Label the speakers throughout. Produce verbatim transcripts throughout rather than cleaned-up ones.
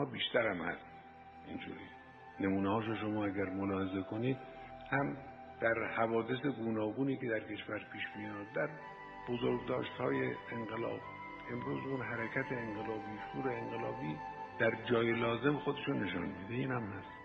Speaker 1: ها بیشتر هم هست اینجوری. نمونه هاشو شما اگر ملاحظه کنید هم در حوادث گوناگونی که در کشور پیش میاد، در بزرگداشت‌های انقلاب، امروز اون حرکت انقلابی، شور انقلابی در جای لازم خودشون نشان میده. این هم هست.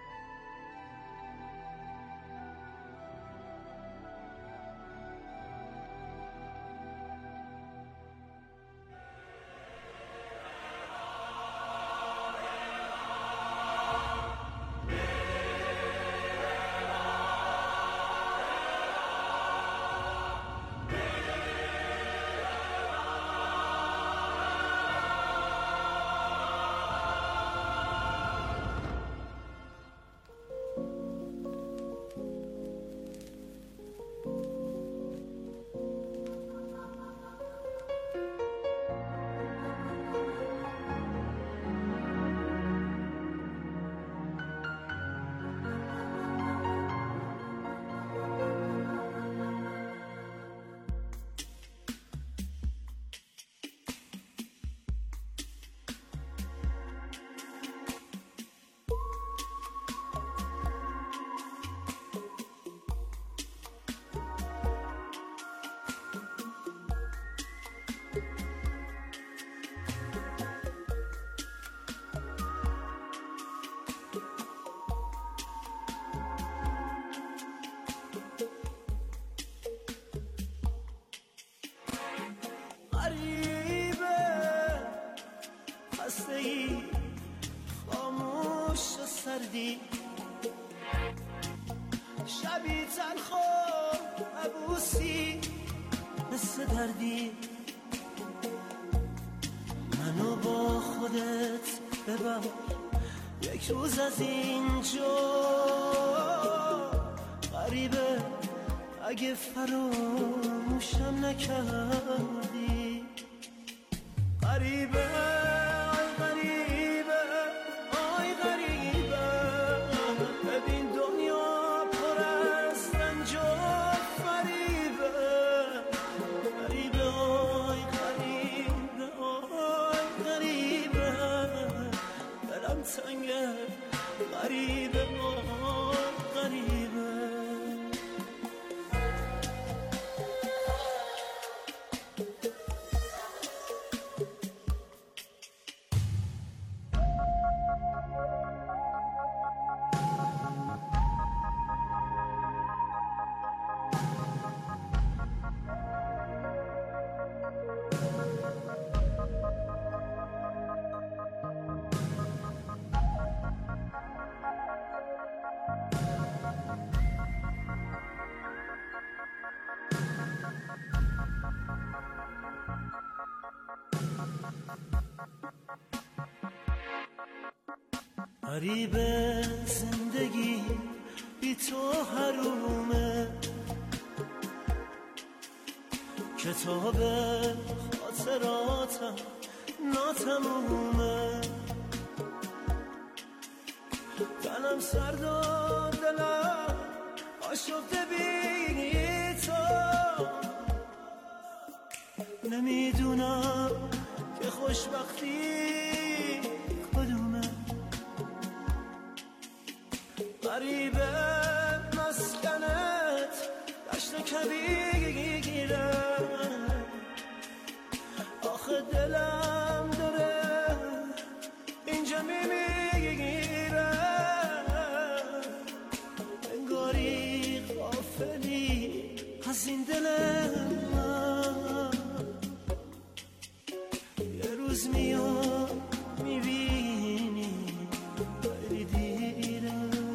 Speaker 2: شبی تلخ و عبوسی مثل دردی، منو با خودت ببر یک روز از اینجا. غریبه اگه فراموشم نکردی، غریبه آی غریبه آی غریبه، ببین دنیا پر از رنج و فریبه. غریبه آی غریبه آی غریبه، دلم تنگه غریبه آی غریبه. غریبه زندگی بی تو حرومه، کتاب خاطراتم ناتمومه. دلم سرد و دلم آشفته بی تو، نمیدونم که خوشبختی کدومه. غریبه مسکنت دشت کبیره، آخه دلم داره اینجا میمیره. انگاری غافلی از این دل من، یه روز میاد میبینی خیلی دیره.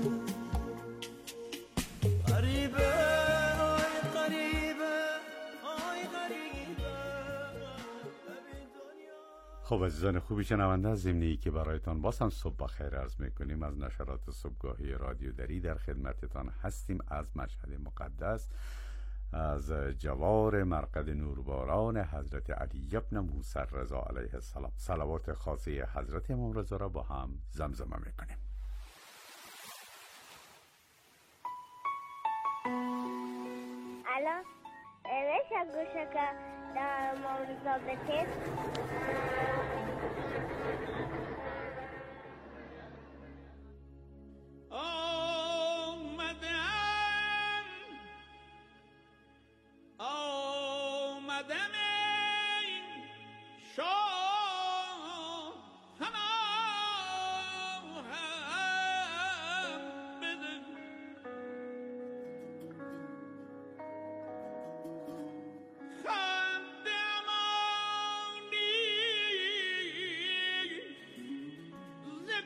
Speaker 3: خب عزیزان خوبی شنونده، از ضمنی که برایتان باز هم صبح بخیر عرض میکنیم از نشرات صبحگاهی رادیو دری در خدمتتان هستیم از مشهد مقدس، از جوار مرقد نورباران حضرت علی ابن موسی رضا علیه السلام. صلوات خاصه حضرت امام رضا را با هم زمزمه میکنیم.
Speaker 4: الان بشم گوشه که در امام رضا بتید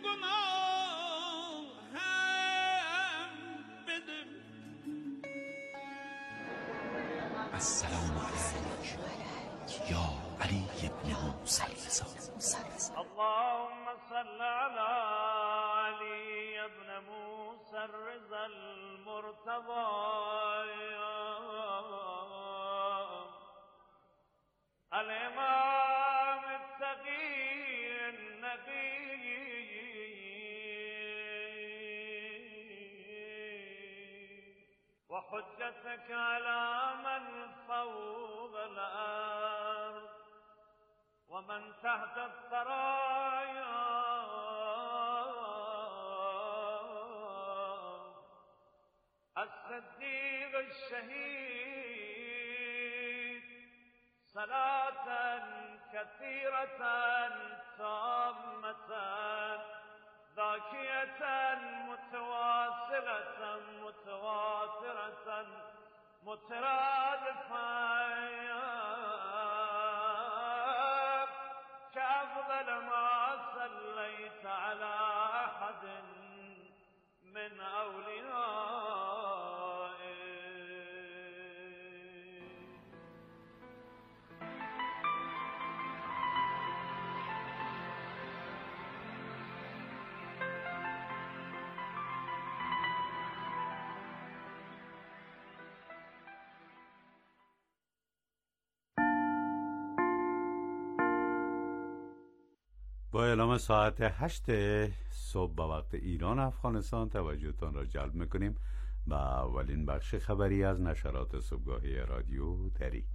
Speaker 5: السلام علیک یا علی ابن موسی الرضا.
Speaker 6: اللهم صل على علی ابن موسی الرضا المرتضى الامام التقی النقی وحجتك على من فوق الأرض ومن تحت الثرايا الصديق الشهيد صلاة كثيرة تامة ذاكية متواصلة متواترة مترادفة كأفضل ما صليت على أحد من أوليائك.
Speaker 3: با اعلام ساعت هشت صبح به وقت ایران افغانستان توجهتان را جلب میکنیم به اولین بخش خبری از نشرات صبحگاهی رادیو دری.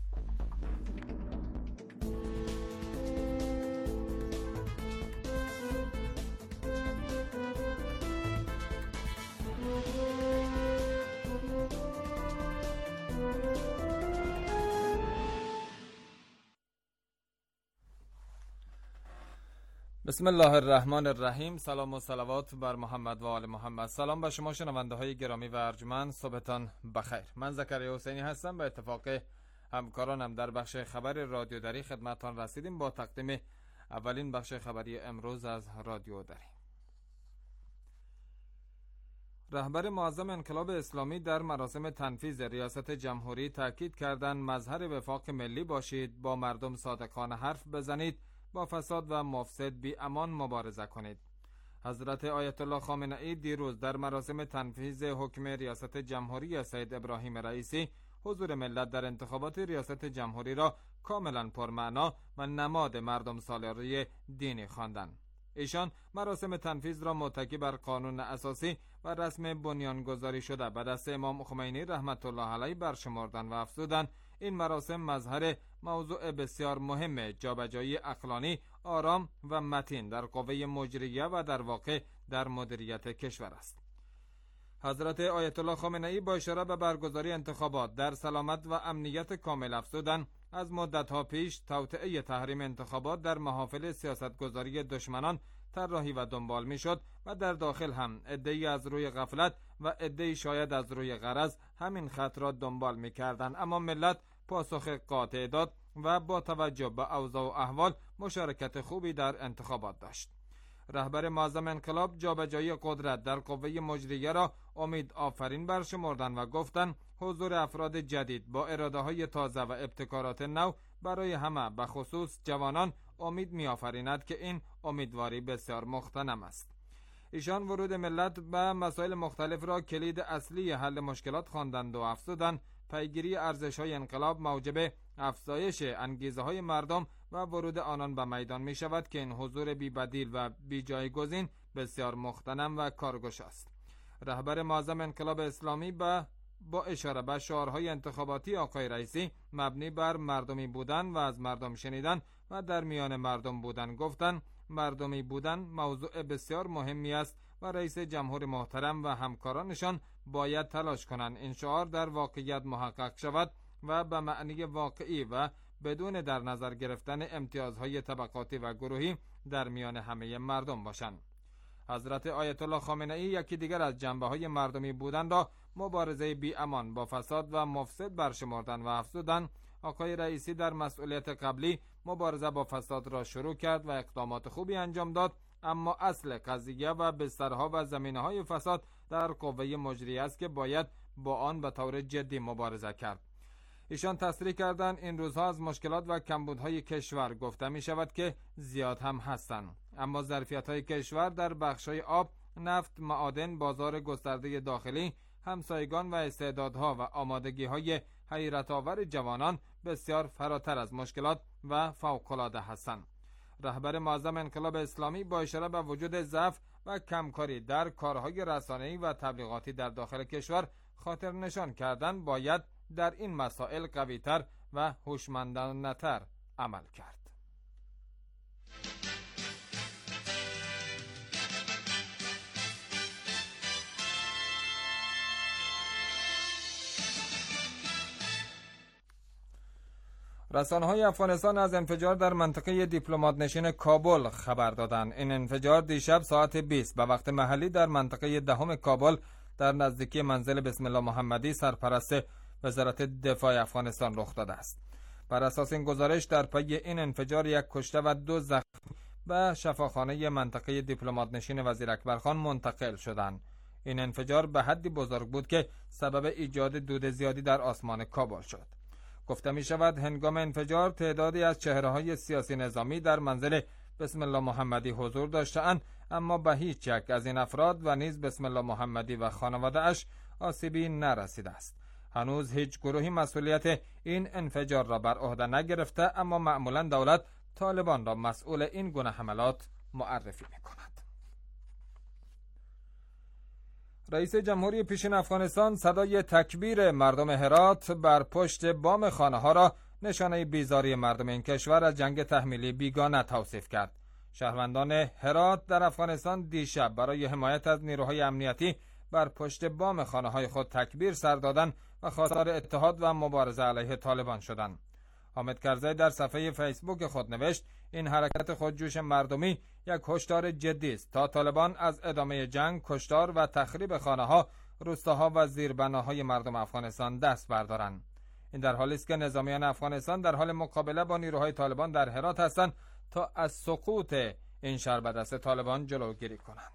Speaker 7: بسم الله الرحمن الرحیم. سلام و صلوات بر محمد و آل محمد. سلام به شما شنونده های گرامی و ارجمند، صبحتان بخیر. من زکریا حسینی هستم. به اتفاق همکارانم در بخش خبر رادیو دری خدمتتان رسیدیم با تقدیم اولین بخش خبری امروز از رادیو دری. رهبر معظم انقلاب اسلامی در مراسم تنفیذ ریاست جمهوری تاکید کردند مظهر وفاق ملی باشید، با مردم صادقانه حرف بزنید، با فساد و مفسد بی امان مبارزه کنید. حضرت آیت الله خامنه ای دیروز در مراسم تنفیذ حکم ریاست جمهوری سید ابراهیم رئیسی حضور ملت در انتخابات ریاست جمهوری را کاملا پرمعنا و نماد مردم سالاری دینی خواندند. ایشان مراسم تنفیذ را متکی بر قانون اساسی و رسم بنیانگذاری شده به دست امام خمینی رحمت الله علیه برشمردند و افزودند این مراسم مظهر موضوع بسیار مهم جابجایی عقلانی، آرام و متین در قوه مجریه و در واقع در مدیریت کشور است. حضرت آیت الله خامنه ای با اشاره به برگزاری انتخابات در سلامت و امنیت کامل افزودند از مدت‌ها پیش توطئه تحریم انتخابات در محافل سیاستگذاری دشمنان طراحی و دنبال میشد و در داخل هم عده‌ای از روی غفلت و عده‌ای شاید از روی غرض همین خط را دنبال می‌کردند، اما ملت پاسخ قاطع داد و با توجه به اوضاع و احوال مشارکت خوبی در انتخابات داشت. رهبر معظم انقلاب جابجایی قدرت در قوه مجریه را امید آفرین برشمردند و گفتند حضور افراد جدید با اراده‌های تازه و ابتکارات نو برای همه به خصوص جوانان امید می‌آفریند که این امیدواری بسیار مغتنم است. ایشان ورود ملت به مسائل مختلف را کلید اصلی حل مشکلات خواندند و افزودند پیگیری ارزش‌های انقلاب موجب افزایش انگیزه‌های مردم و ورود آنان به میدان می شود که این حضور بی بدیل و بی جایگزین بسیار مغتنم و کارگوش است. رهبر معظم انقلاب اسلامی با با اشاره به شعارهای انتخاباتی آقای رئیسی مبنی بر مردمی بودن و از مردم شنیدن و در میان مردم بودن گفتند مردمی بودن موضوع بسیار مهمی است و رئیس جمهور محترم و همکارانشان باید تلاش کنند این شعار در واقعیت محقق شود و به معنی واقعی و بدون در نظر گرفتن امتیازهای طبقاتی و گروهی در میان همه مردم باشند. حضرت آیت الله خامنه ای یکی دیگر از جنبه‌های مردمی بودن را مبارزه بی امان با فساد و مفسد برشمردند و افزودند آقای رئیسی در مسئولیت قبلی مبارزه با فساد را شروع کرد و اقدامات خوبی انجام داد، اما اصل قضیه و بسترها و زمینه‌های فساد در قوه مجریه است که باید با آن به طور جدی مبارزه کرد. ایشان تصریح کردند این روزها از مشکلات و کمبودهای کشور گفته می شود که زیاد هم هستند، اما ظرفیت‌های کشور در بخش‌های آب، نفت، معادن، بازار گسترده داخلی، همسایگان و استعدادها و آمادگی‌های حیرت‌آور جوانان بسیار فراتر از مشکلات و فوق‌العاده هستند. رهبر معظم انقلاب اسلامی با اشاره به وجود ضعف و کمکاری در کارهای رسانه‌ای و تبلیغاتی در داخل کشور خاطر نشان کردن باید در این مسائل قوی‌تر و هوشمندانه‌تر عمل کرد. رسانه‌های افغانستان از انفجار در منطقه دیپلمات نشین کابل خبر دادند. این انفجار دیشب ساعت بیست به وقت محلی در منطقه دهم کابل در نزدیکی منزل بسم الله محمدی سرپرست وزارت دفاع افغانستان رخ داده است. بر اساس این گزارش در پی این انفجار یک کشته و دو زخمی به شفاخانه منطقه دیپلمات نشین وزیر اکبرخان منتقل شدند. این انفجار به حدی بزرگ بود که سبب ایجاد دود زیادی در آسمان کابل شد. گفته می شود هنگام انفجار تعدادی از چهره‌های سیاسی نظامی در منزل بسم الله محمدی حضور داشتند، اما به هیچ یک از این افراد و نیز بسم الله محمدی و خانواده اش آسیبی نرسیده است. هنوز هیچ گروهی مسئولیت این انفجار را بر عهده نگرفته، اما معمولا دولت طالبان را مسئول این گونه حملات معرفی می کند. رئیس جمهوری پیشین افغانستان صدای تکبیر مردم هرات بر پشت بام خانه ها را نشانه بیزاری مردم این کشور از جنگ تحمیلی بیگانه توصیف کرد. شهروندان هرات در افغانستان دیشب برای حمایت از نیروهای امنیتی بر پشت بام خانه های خود تکبیر سر دادند و خواستار اتحاد و مبارزه علیه طالبان شدند. حامد کرزی در صفحه فیسبوک خود نوشت این حرکت خودجوش مردمی یک هشدار جدی است تا طالبان از ادامه جنگ، کشتار و تخریب خانه‌ها، روستاها و زیربناهای مردم افغانستان دست بردارند. این در حالی است که نظامیان افغانستان در حال مقابله با نیروهای طالبان در هرات هستند تا از سقوط این شهر به دست طالبان جلوگیری کنند.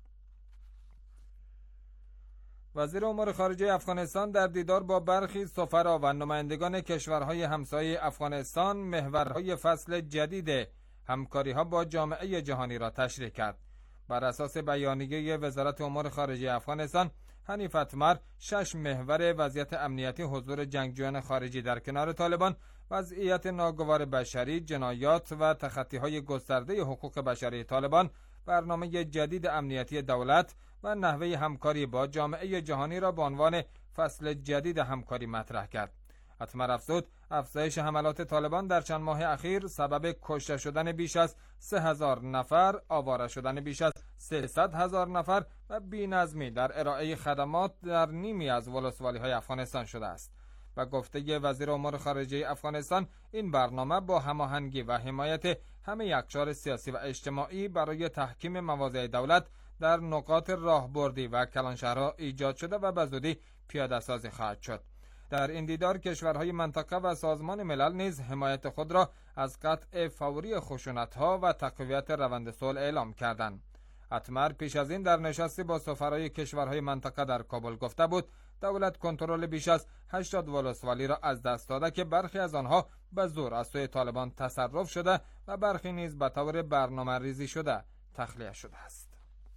Speaker 7: وزیر امور خارجه افغانستان در دیدار با برخی سفرا و نمایندگان کشورهای همسایه افغانستان محورهای فصل جدید همکاری‌ها با جامعه جهانی را تشریح کرد. بر اساس بیانیه وزارت امور خارجه افغانستان، حنیف اتمر شش محور وضعیت امنیتی، حضور جنگجویان خارجی در کنار طالبان، وضعیت ناگوار بشری، جنایات و تخطی‌های گسترده حقوق بشری طالبان، برنامه جدید امنیتی دولت و نحوه همکاری با جامعه جهانی را به عنوان فصل جدید همکاری مطرح کرد. اتمر افزود افزایش حملات طالبان در چند ماه اخیر سبب کشته شدن بیش از سه هزار نفر، آواره شدن بیش از سیصد هزار نفر و بی‌نظمی در ارائه خدمات در نیمی از ولسوالی‌های افغانستان شده است. و گفته وزیر امور خارجه افغانستان این برنامه با هماهنگی و حمایت همه اقشار سیاسی و اجتماعی برای تحکیم مواضع دولت در نقاط راهبردی و کلانشهرها ایجاد شده و به زودی پیاده سازی خواهد شد. در این دیدار کشورهای منطقه و سازمان ملل نیز حمایت خود را از قطع فوری خشونت‌ها و تقویت روند صلح اعلام کردند. اتمر پیش از این در نشستی با سفرای کشورهای منطقه در کابل گفته بود دولت کنترل بیش از هشتاد ولسوالی را از دست داده که برخی از آنها به زور از سوی طالبان تصرف شده و برخی نیز به طور برنامه ریزی شده تخلیه شده است.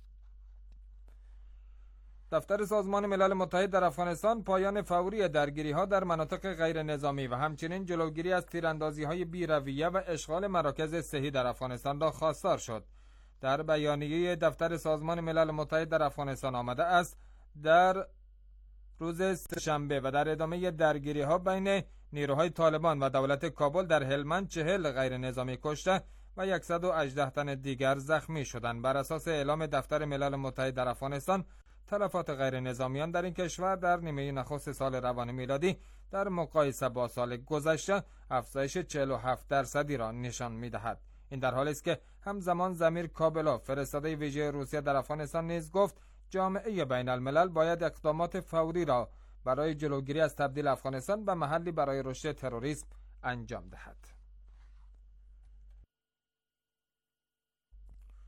Speaker 7: دفتر سازمان ملل متحد در افغانستان پایان فوری درگیری‌ها در مناطق غیر نظامی و همچنین جلوگیری از تیراندازی‌های بی‌رویه و اشغال مراکز صحی در افغانستان را خواستار شد. در بیانیه دفتر سازمان ملل متحد در افغانستان آمده است در روز سه‌شنبه و در ادامه درگیری‌ها بین نیروهای طالبان و دولت کابل در هلمند چهل غیر نظامی کشته و صد و هجده تن دیگر زخمی شدند. بر اساس اعلام دفتر ملل متحد در افغانستان، تلفات غیر نظامیان در این کشور در نیمه نخست سال روان میلادی در مقایسه با سال گذشته افزایش چهل و هفت درصدی را نشان می‌دهد. این در حالی است که همزمان ضمیر کابلوف فرستاده ویژه روسیه در افغانستان نیز گفت جامعه بین الملل باید اقدامات فوری را برای جلوگیری از تبدیل افغانستان به محلی برای رشد تروریسم انجام دهد.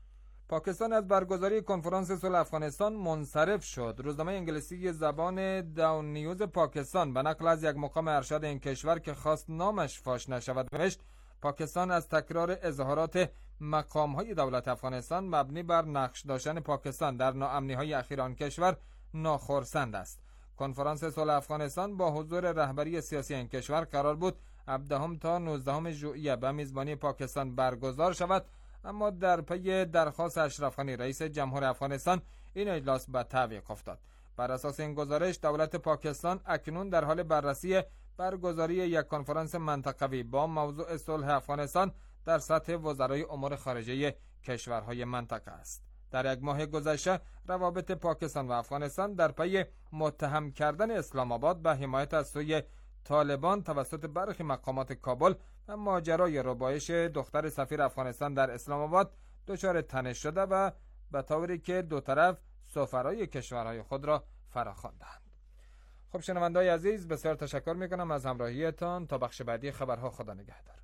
Speaker 7: پاکستان از برگزاری کنفرانس صلح افغانستان منصرف شد. روزنامه انگلیسی زبان داون نیوز پاکستان به نقل از یک مقام ارشد این کشور که خواست نامش فاش نشود نوشت: پاکستان از تکرار اظهارات مقام‌های دولت افغانستان مبنی بر نقش داشتن پاکستان در ناامنی‌های اخیر آن کشور ناخرسند است. کنفرانس صلح افغانستان با حضور رهبری سیاسی این کشور قرار بود هفدهم تا نوزدهم ژوئیه به میزبانی پاکستان برگزار شود، اما در پی درخواست اشرف غنی رئیس جمهور افغانستان این اجلاس به تعویق افتاد. بر اساس این گزارش دولت پاکستان اکنون در حال بررسی برگزاری یک کنفرانس منطقوی با موضوع صلح افغانستان در سطح وزرای امور خارجه کشورهای منطقه است. در یک ماه گذشته روابط پاکستان و افغانستان در پی متهم کردن اسلام آباد به حمایت از سوی طالبان توسط برخی مقامات کابل و ماجرای ربایش دختر سفیر افغانستان در اسلام آباد دچار تنش شده و به طوری که دو طرف سفرای کشورهای خود را فراخواندند. خب شنونده‌های عزیز، بسیار تشکر میکنم از همراهیتان. تا بخش بعدی خبرها خدا نگهدار.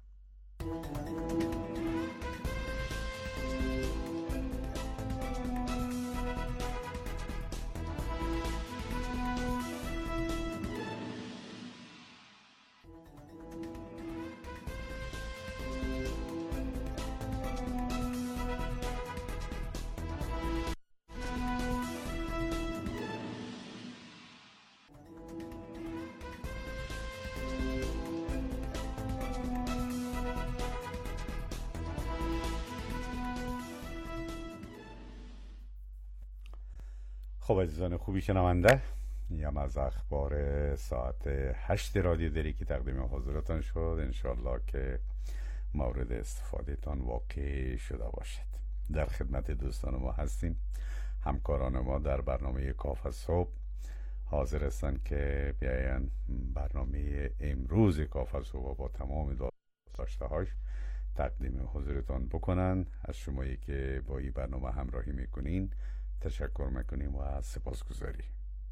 Speaker 3: خب عزیزان خوبی شنونده، یم از اخبار ساعت هشت رادیو دری که تقدیم حضورتان شد. انشالله که مورد استفاده تان واقع شده باشد. در خدمت دوستان ما هستیم. همکاران ما در برنامه کافه صبح حاضر هستند که بیاین برنامه امروز کافه صبح با تمام داشته هاش تقدیم حضورتان بکنن. از شمایی که با این برنامه همراهی میکنین تشکر میکنیم و سپاسگزاری.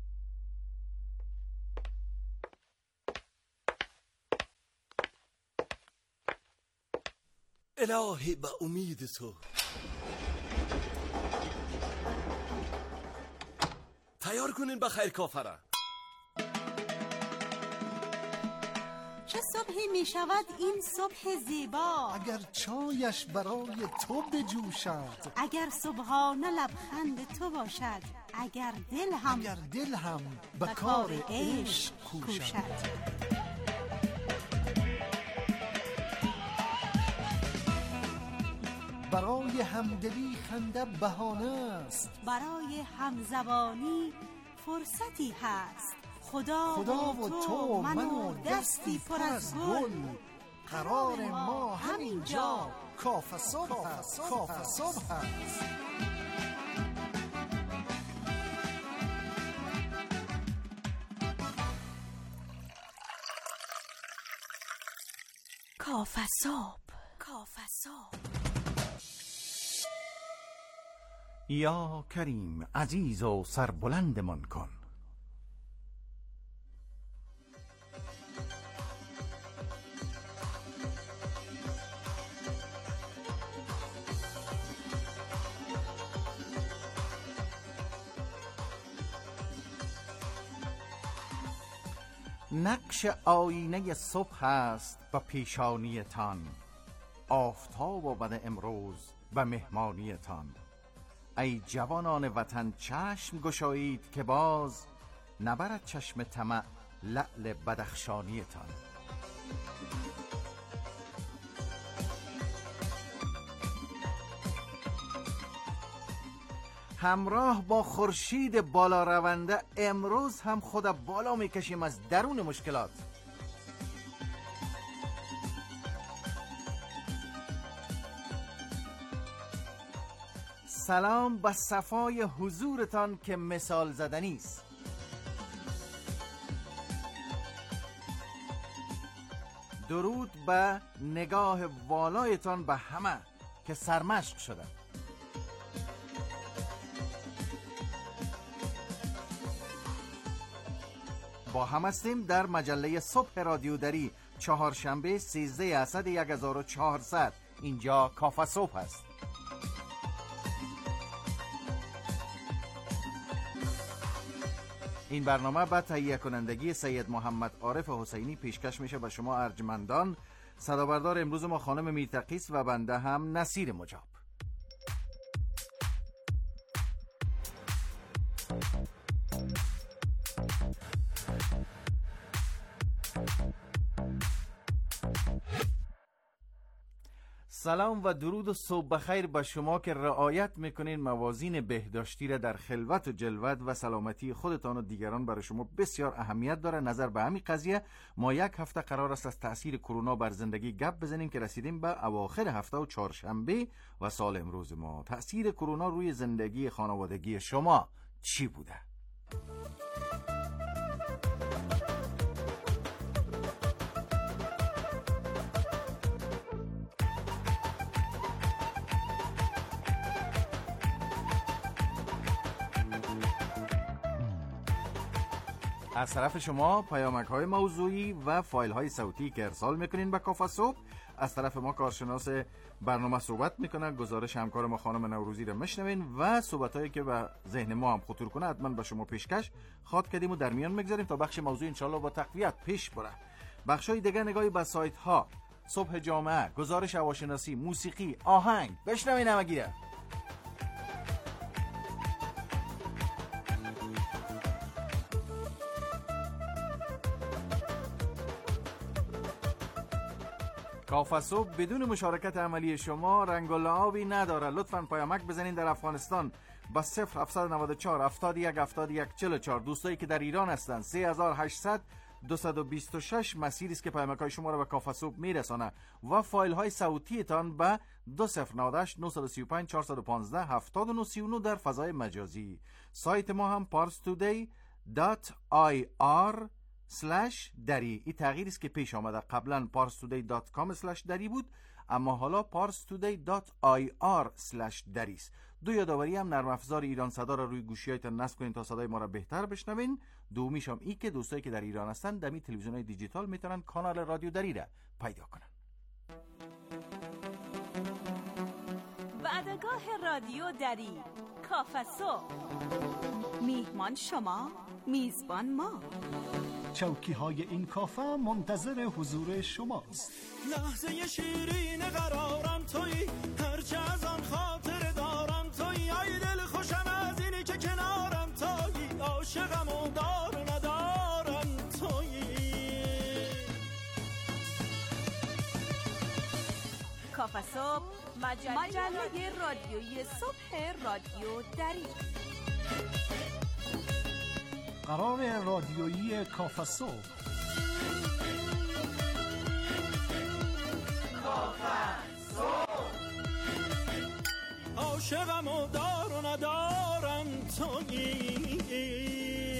Speaker 8: الهی به امید تو. تیار کنین بخیر کافره.
Speaker 9: چه صبحی می شود این صبح زیبا،
Speaker 10: اگر چایش برای تو بجوشد،
Speaker 9: اگر صبحانه لبخند تو باشد، اگر دل هم
Speaker 10: اگر دل هم به کار عشق کوشد. برای همدلی خنده بهانه است،
Speaker 9: برای همزبانی فرصتی هست. خدا,
Speaker 10: خدا و تو من و دستی پر از گل، قرار ما همین جا کافه صبح هست. کافه صبح هست.
Speaker 9: کافه صبح. کافه صبح.
Speaker 11: یا کریم عزیز و سربلند من کن. نقش آینه صبح است به پیشانیتان، آفتاب و بد امروز به مهمانیتان. ای جوانان وطن چشم گشایید که باز نبرد چشم طمع لعل بدخشانیتان. همراه با خورشید بالا رونده امروز هم خود بالا میکشیم از درون مشکلات. سلام به صفای حضورتان که مثال زدنی است. درود به نگاه والایتان به همه که سرمشق شده. با هم هستیم در مجله صبح رادیو دری، چهارشنبه سیزده اسد یک هزار و چهارصد. اینجا کافه صبح است. این برنامه با تهیه کنندگی سید محمد عارف حسینی پیشکش میشه به شما ارجمندان. صدابردار امروز ما خانم میرتقیس و بنده هم نصیر مجاب. سلام و درود و صبح بخیر به شما که رعایت میکنین موازین بهداشتی را در خلوت و جلوت و سلامتی خودتان و دیگران برای شما بسیار اهمیت داره. نظر به همین قضیه ما یک هفته قرار است از تأثیر کرونا بر زندگی گپ بزنیم که رسیدیم به اواخر هفته و چهارشنبه و سال امروز ما. تأثیر کرونا روی زندگی خانوادگی شما چی بوده؟ از طرف شما پیامک های موضوعی و فایل های صوتی که ارسال میکنین به کافه صبح، از طرف ما کارشناس برنامه صحبت میکنن، گزارش همکار ما خانم نوروزی رو میشنوین و صحبت هایی که به ذهن ما هم خطور کنه حتما به شما پیشکش خواد کردیم و در میان میگذاریم تا بخش موضوعی انشالله با تقویت پیش بره. بخش های دیگه نگاهی به سایت ها، صبح جامعه، گزارش هواشناسی، موسیقی، آهنگ، بشنوین همگیره. کافه صبح بدون مشارکت عملی شما رنگ و لعابی نداره. لطفاً پیامک بزنین در افغانستان با صفر هفتصد و نود و چهار هفتاد و یک هفتاد و یک چهل و چهار. دوستایی که در ایران هستن سه هزار و هشتصد دویست و بیست و شش مسیری است که پیامک های شما را به کافه صبح میرسانه و فایل های صوتی تان به دو صفر نود و هشت نه سه پنج چهار یک پنج هفتاد و نه سی و نه در فضای مجازی. سایت ما هم پارس تودی دات آی آر سلش دری. این تغییری است که پیش آمده. قبلا پارس تودی دات کام سلش دری بود، اما حالا پارس تودی دات آی آر سلش دری است. دو یادآوری هم نرم افزار ایران صدا را روی گوشی‌هایتان نصب کنین تا صدای ما را بهتر بشنوین. دومیش هم ای که دوستایی که در ایران هستن دمی تلویزیون‌های دیجیتال میتونن کانال رادیو دری را پیدا کنن.
Speaker 9: وعدگاه رادیو دری، کافه صبح. میهمان شما، میزبان ما.
Speaker 10: چوکی های این کافه منتظر حضور شماست.
Speaker 2: لحظه شیرین قرارم تویی، هرچه از آن خاطر دارم تویی. ای دل خوشم از اینی که کنارم تویی، عاشقم و دار ندارم تویی.
Speaker 9: کافه صبح، مجله رادیویی صبح رادیو دری.
Speaker 10: قرار رادیویی کافه صبح.
Speaker 2: کافه صبح. عاشقم و دار و ندارم تویی.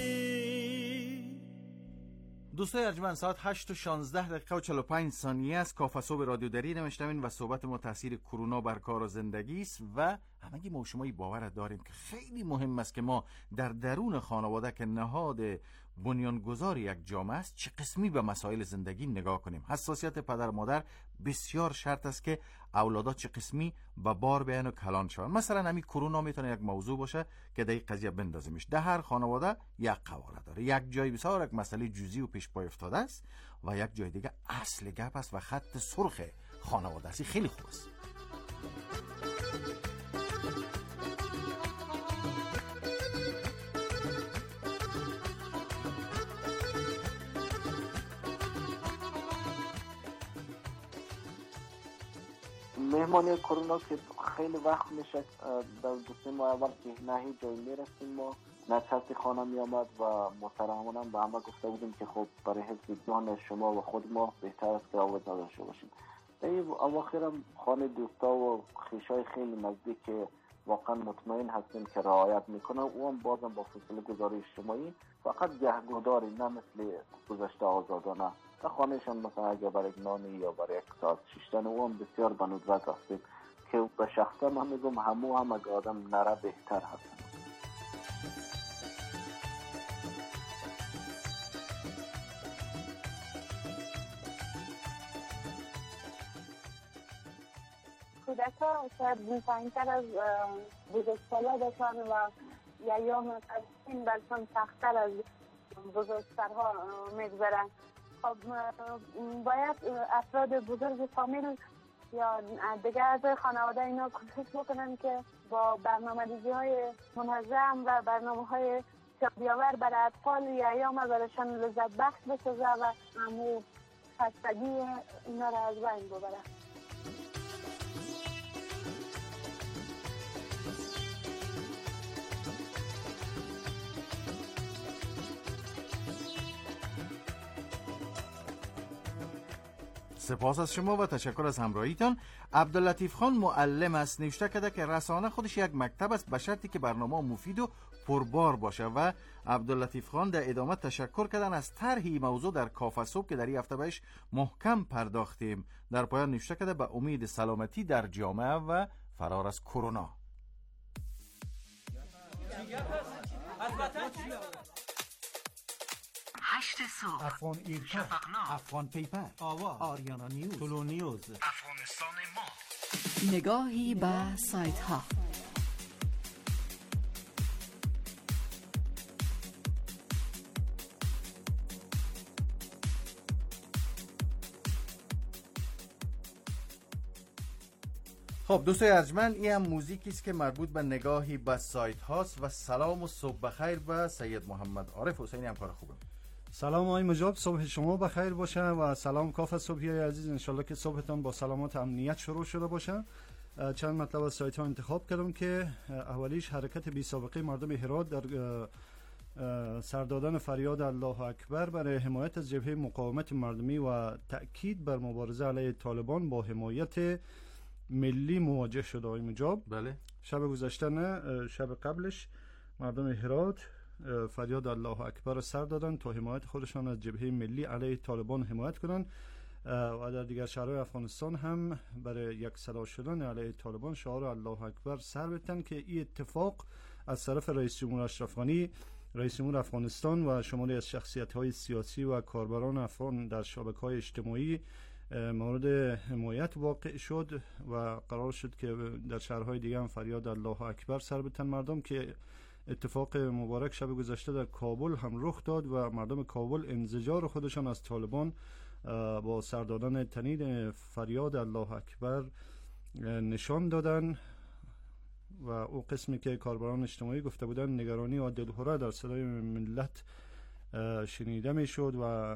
Speaker 11: دوستای ارجمند، ساعت هشت و شانزده دقیقه و چهل و پنج ثانیه است. کافه صبح رادیو دری نمیشنوین و صحبت ما تاثیر کرونا بر کار و زندگی است و همگی ما شما باور داریم که خیلی مهم است که ما در درون خانواده که نهاد بنیانگذار یک جامعه است چه قسمی به مسائل زندگی نگاه کنیم. حساسیت پدر مادر بسیار شرط است که اولادا چه قسمی به بار بیان و کلان شوند. مثلا همین کرونا میتونه یک موضوع باشه که در این قضیه بندازیمش. در هر خانواده یک قواره داره. یک جای بسیار یک مسئله جزئی و پیش پای افتاده است و یک جای دیگه اصل گپ است و خط سرخ خانواده است. خیلی خوب است.
Speaker 12: مهمانی کرونا که خیلی وقت میشه در دو سه ماه اول که نه هیچ جایی میرسیم ما نه کسی خانه می آمد و محترمانه به همه گفته بودیم که خب برای حفظ جان شما و خود ما بهتر است که آواز نداشته باشیم. در این اواخر هم خانه دوستا و خویشای خیلی نزدیک که واقعا مطمئن هستیم که رعایت میکنن او هم بازم با فاصله گذاری اجتماعی فقط گهگداری، نه مثل گذشته آزادانه در خانهشان مثلا اگر برای نانی یا برای یک ساعت شیشتن او هم بسیار به ندرت هستیم که به شخصا من میگم همو هم اگر آدم نره بهتر هستن.
Speaker 13: کودک‌ها شاید پایین‌تر از بزرگسالانشان و یا یا این برشان سخت‌تر از بزرگترها میگذرن. خب باید افراد بزرگ فامیل یا دیگه از خانواده اینا کوشش بکنن که با برنامه‌ریزی های منظم و برنامه های شادی‌آور برای اطفال یا ایام برایشان لذت بخش بسازه و امو خستگی اینا را از بین ببره.
Speaker 11: سپاس از شما و تشکر از همراهیتان. عبداللطیف خان معلم است، نوشته کرده که رسانه خودش یک مکتب است به شرطی که برنامه مفید و پربار باشه. و عبداللطیف خان در ادامه تشکر کردن از طرحی موضوع در کافه صبح که در این هفته بهش محکم پرداختیم. در پایان نوشته کرده به امید سلامتی در جامعه و فرار از کرونا.
Speaker 10: هشت صبح، افغان ایرکا، افغان پیپر، آوا، آریانا نیوز، تولو نیوز، افغانستان ما.
Speaker 14: نگاهی به سایت ها.
Speaker 11: خب دوستای ارجمند، این هم موزیکی است که مربوط به نگاهی به سایت هاست. و سلام و صبح بخیر به سید محمد عارف حسینی، همکار خوبم.
Speaker 15: سلام آقای مجاب، صبح شما بخیر باشه و سلام کافه صبحی عزیز. انشالله که صبحتان با سلامت و امنیت شروع شده باشه. چند مطلب از سایت ها انتخاب کردم که اولیش حرکت بی سابقه مردم هرات در سر دادن فریاد الله اکبر برای حمایت از جبهه مقاومت مردمی و تأکید بر مبارزه علیه طالبان با حمایت ملی مواجه شد. آقای مجاب
Speaker 11: بله،
Speaker 15: شب گذشته نه شب قبلش مردم هرات فریاد الله اکبر را سر دادن تا حمایت خودشان از جبهه ملی علیه طالبان حمایت کنند و در دیگر شهرهای افغانستان هم برای یک صدا شدن علیه طالبان شعار الله اکبر سر بتن که این اتفاق از طرف رئیس جمهور اشرف غنی، رئیس جمهور افغانستان و شماری از شخصیت‌های سیاسی و کاربران افغان در شبکه‌های اجتماعی مورد حمایت واقع شد و قرار شد که در شهرهای دیگه هم فریاد الله اکبر سر بتن مردم، که اتفاق مبارک شب گذشته در کابل هم رخ داد و مردم کابل انزجار خودشان از طالبان با سر دادن تنین فریاد الله اکبر نشان دادن و او قسمی که کاربران اجتماعی گفته بودن نگرانی و دلهره در صدای ملت شنیده می شد و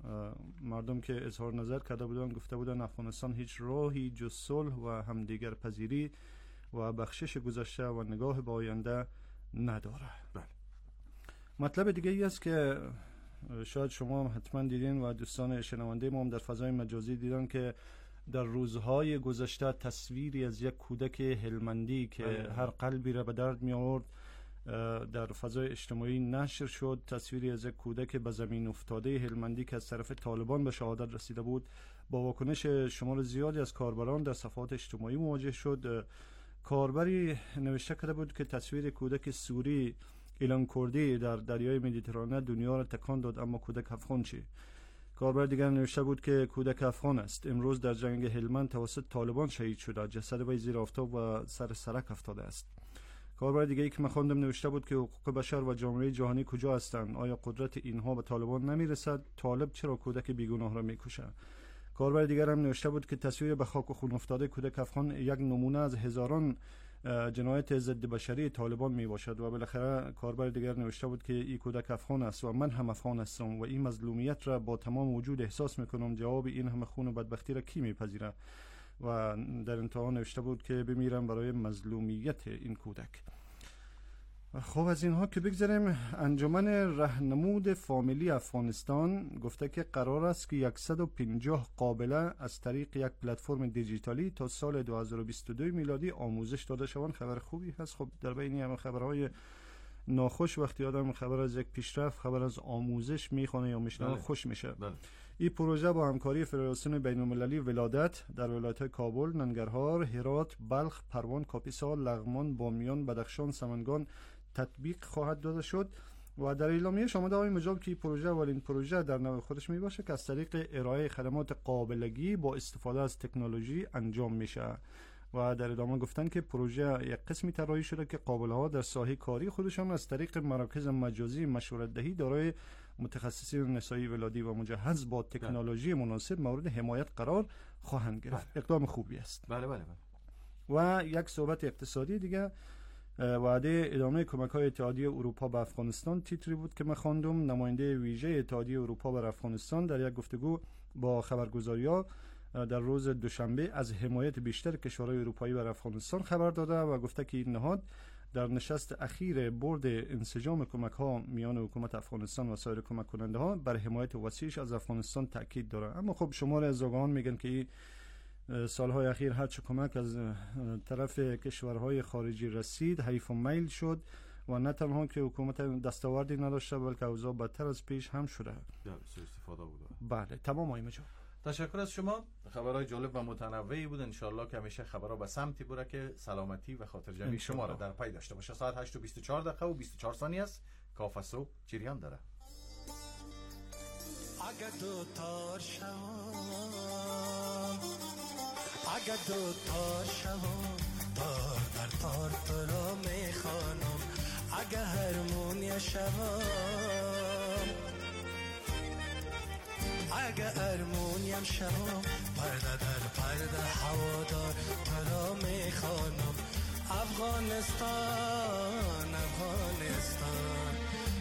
Speaker 15: مردم که اظهار نظر کرده بودن گفته بودن افغانستان هیچ راهی جز صلح و همدیگر پذیری و بخشش گذشته و نگاه به آینده نداره.
Speaker 11: بله.
Speaker 15: مطلب دیگه ای است که شاید شما هم حتما دیدین و دوستان شنونده ما هم در فضای مجازی دیدن که در روزهای گذشته تصویری از یک کودک هلمندی که بله. هر قلبی را به درد می آورد در فضای اجتماعی نشر شد. تصویری از یک کودک به زمین افتاده هلمندی که از طرف طالبان به شهادت رسیده بود با واکنش شمار زیادی از کاربران در صفحات اجتماعی مواجه شد. کاربری نوشته کرده بود که تصویر کودک سوری ایلان کردی در دریای مدیترانه دنیا را تکان داد، اما کودک افغان چی؟ کاربر دیگر نوشته بود که کودک افغان است، امروز در جنگ هلمند توسط طالبان شهید شده، جسد وی زیر آفتاب و سر سرک افتاده است. کاربر دیگه ای که من خواندم نوشته بود که حقوق بشر و جامعه جهانی کجا هستند؟ آیا قدرت اینها به طالبان نمیرسد؟ طالب چرا کودک بیگناه را میکشه؟ کاربر دیگر هم نوشته بود که تصویر به خاک و خون افتاده کودک افغان یک نمونه از هزاران جنایت ضد بشری طالبان می باشد. و بالاخره کاربر دیگر نوشته بود که این کودک افغان است و من هم افغان هستم و این مظلومیت را با تمام وجود احساس میکنم. جواب این همه خون و بدبختی را کی میپذیره؟ و در انتها نوشته بود که بمیرم برای مظلومیت این کودک. خب از اینها که بگذاریم، انجمن راهنمود فامیلی افغانستان گفته که قرار است که صد و پنجاه قابله از طریق یک پلتفرم دیجیتالی تا سال دو هزار و بیست و دو میلادی آموزش داده شوند. خبر خوبی هست. خب در بین همه خبرهای ناخوش وقتی آدم خبر از یک پیشرفت، خبر از آموزش میخونه یا میشنوه خوش میشه.
Speaker 11: بله.
Speaker 15: این پروژه با همکاری فدراسیون بین‌المللی ولادت در ولایت‌های کابل، ننگرهار، هرات، بلخ، پروان، کاپیسا، لغمان، بامیان، بدخشان، سمنگان تطبیق خواهد داده شد و در اعلامیه آمده آقای مجاب که پروژه اولین پروژه در نوع خودش می باشه که از طریق ارائه خدمات قابلگی با استفاده از تکنولوژی انجام میشه و در ادامه گفتن که پروژه یک قسمی طراحی شده که قابله‌ها در ساحه کاری خودشان از طریق مراکز مجازی مشورت دهی دارای متخصصین نسایی ولادی و مجهز با تکنولوژی مناسب مورد حمایت قرار خواهند گرفت. بله. اقدام خوبی است.
Speaker 3: بله بله بله.
Speaker 15: و یک صحبت اقتصادی دیگه، وعده ادامه کمک‌های اتحادیه اروپا به افغانستان تیتری بود که من خواندم. نماینده ویژه اتحادیه اروپا بر افغانستان در یک گفتگو با خبرگزاری‌ها در روز دوشنبه از حمایت بیشتر کشورهای اروپایی بر افغانستان خبر داده و گفته که این نهاد در نشست اخیر بورد انسجام کمک‌ها میان حکومت افغانستان و سایر کمک کننده‌ها بر حمایت وسیعش از افغانستان تاکید داره. اما خب شمار از آگاهان میگن که این سالهای اخیر هرچه کمک از طرف کشورهای خارجی رسید حیف و میل شد و نه تنها که حکومت دستاوردی نداشته بلکه اوضاع بدتر از پیش هم شده.
Speaker 3: سوء استفاده بود.
Speaker 15: بله تمام آقای مجاب.
Speaker 3: تشکر از شما. خبرهای جالب و متنوعی بود. انشالله که همیشه خبرها به سمتی بره که سلامتی و خاطر جمعی شما را در پی داشته باشه. ساعت هشت و بیست و چهار دقیقه و بیست و چهار ثانیه است. کافه صبح جریان داره.
Speaker 2: اگه دو تار شوام اگه دو تار شوام تار در تار تو را میخوانم اگه هرمونیا شوام اگه هرمونیم شوام پرده در پرده هوادار تو را میخوانم افغانستان افغانستان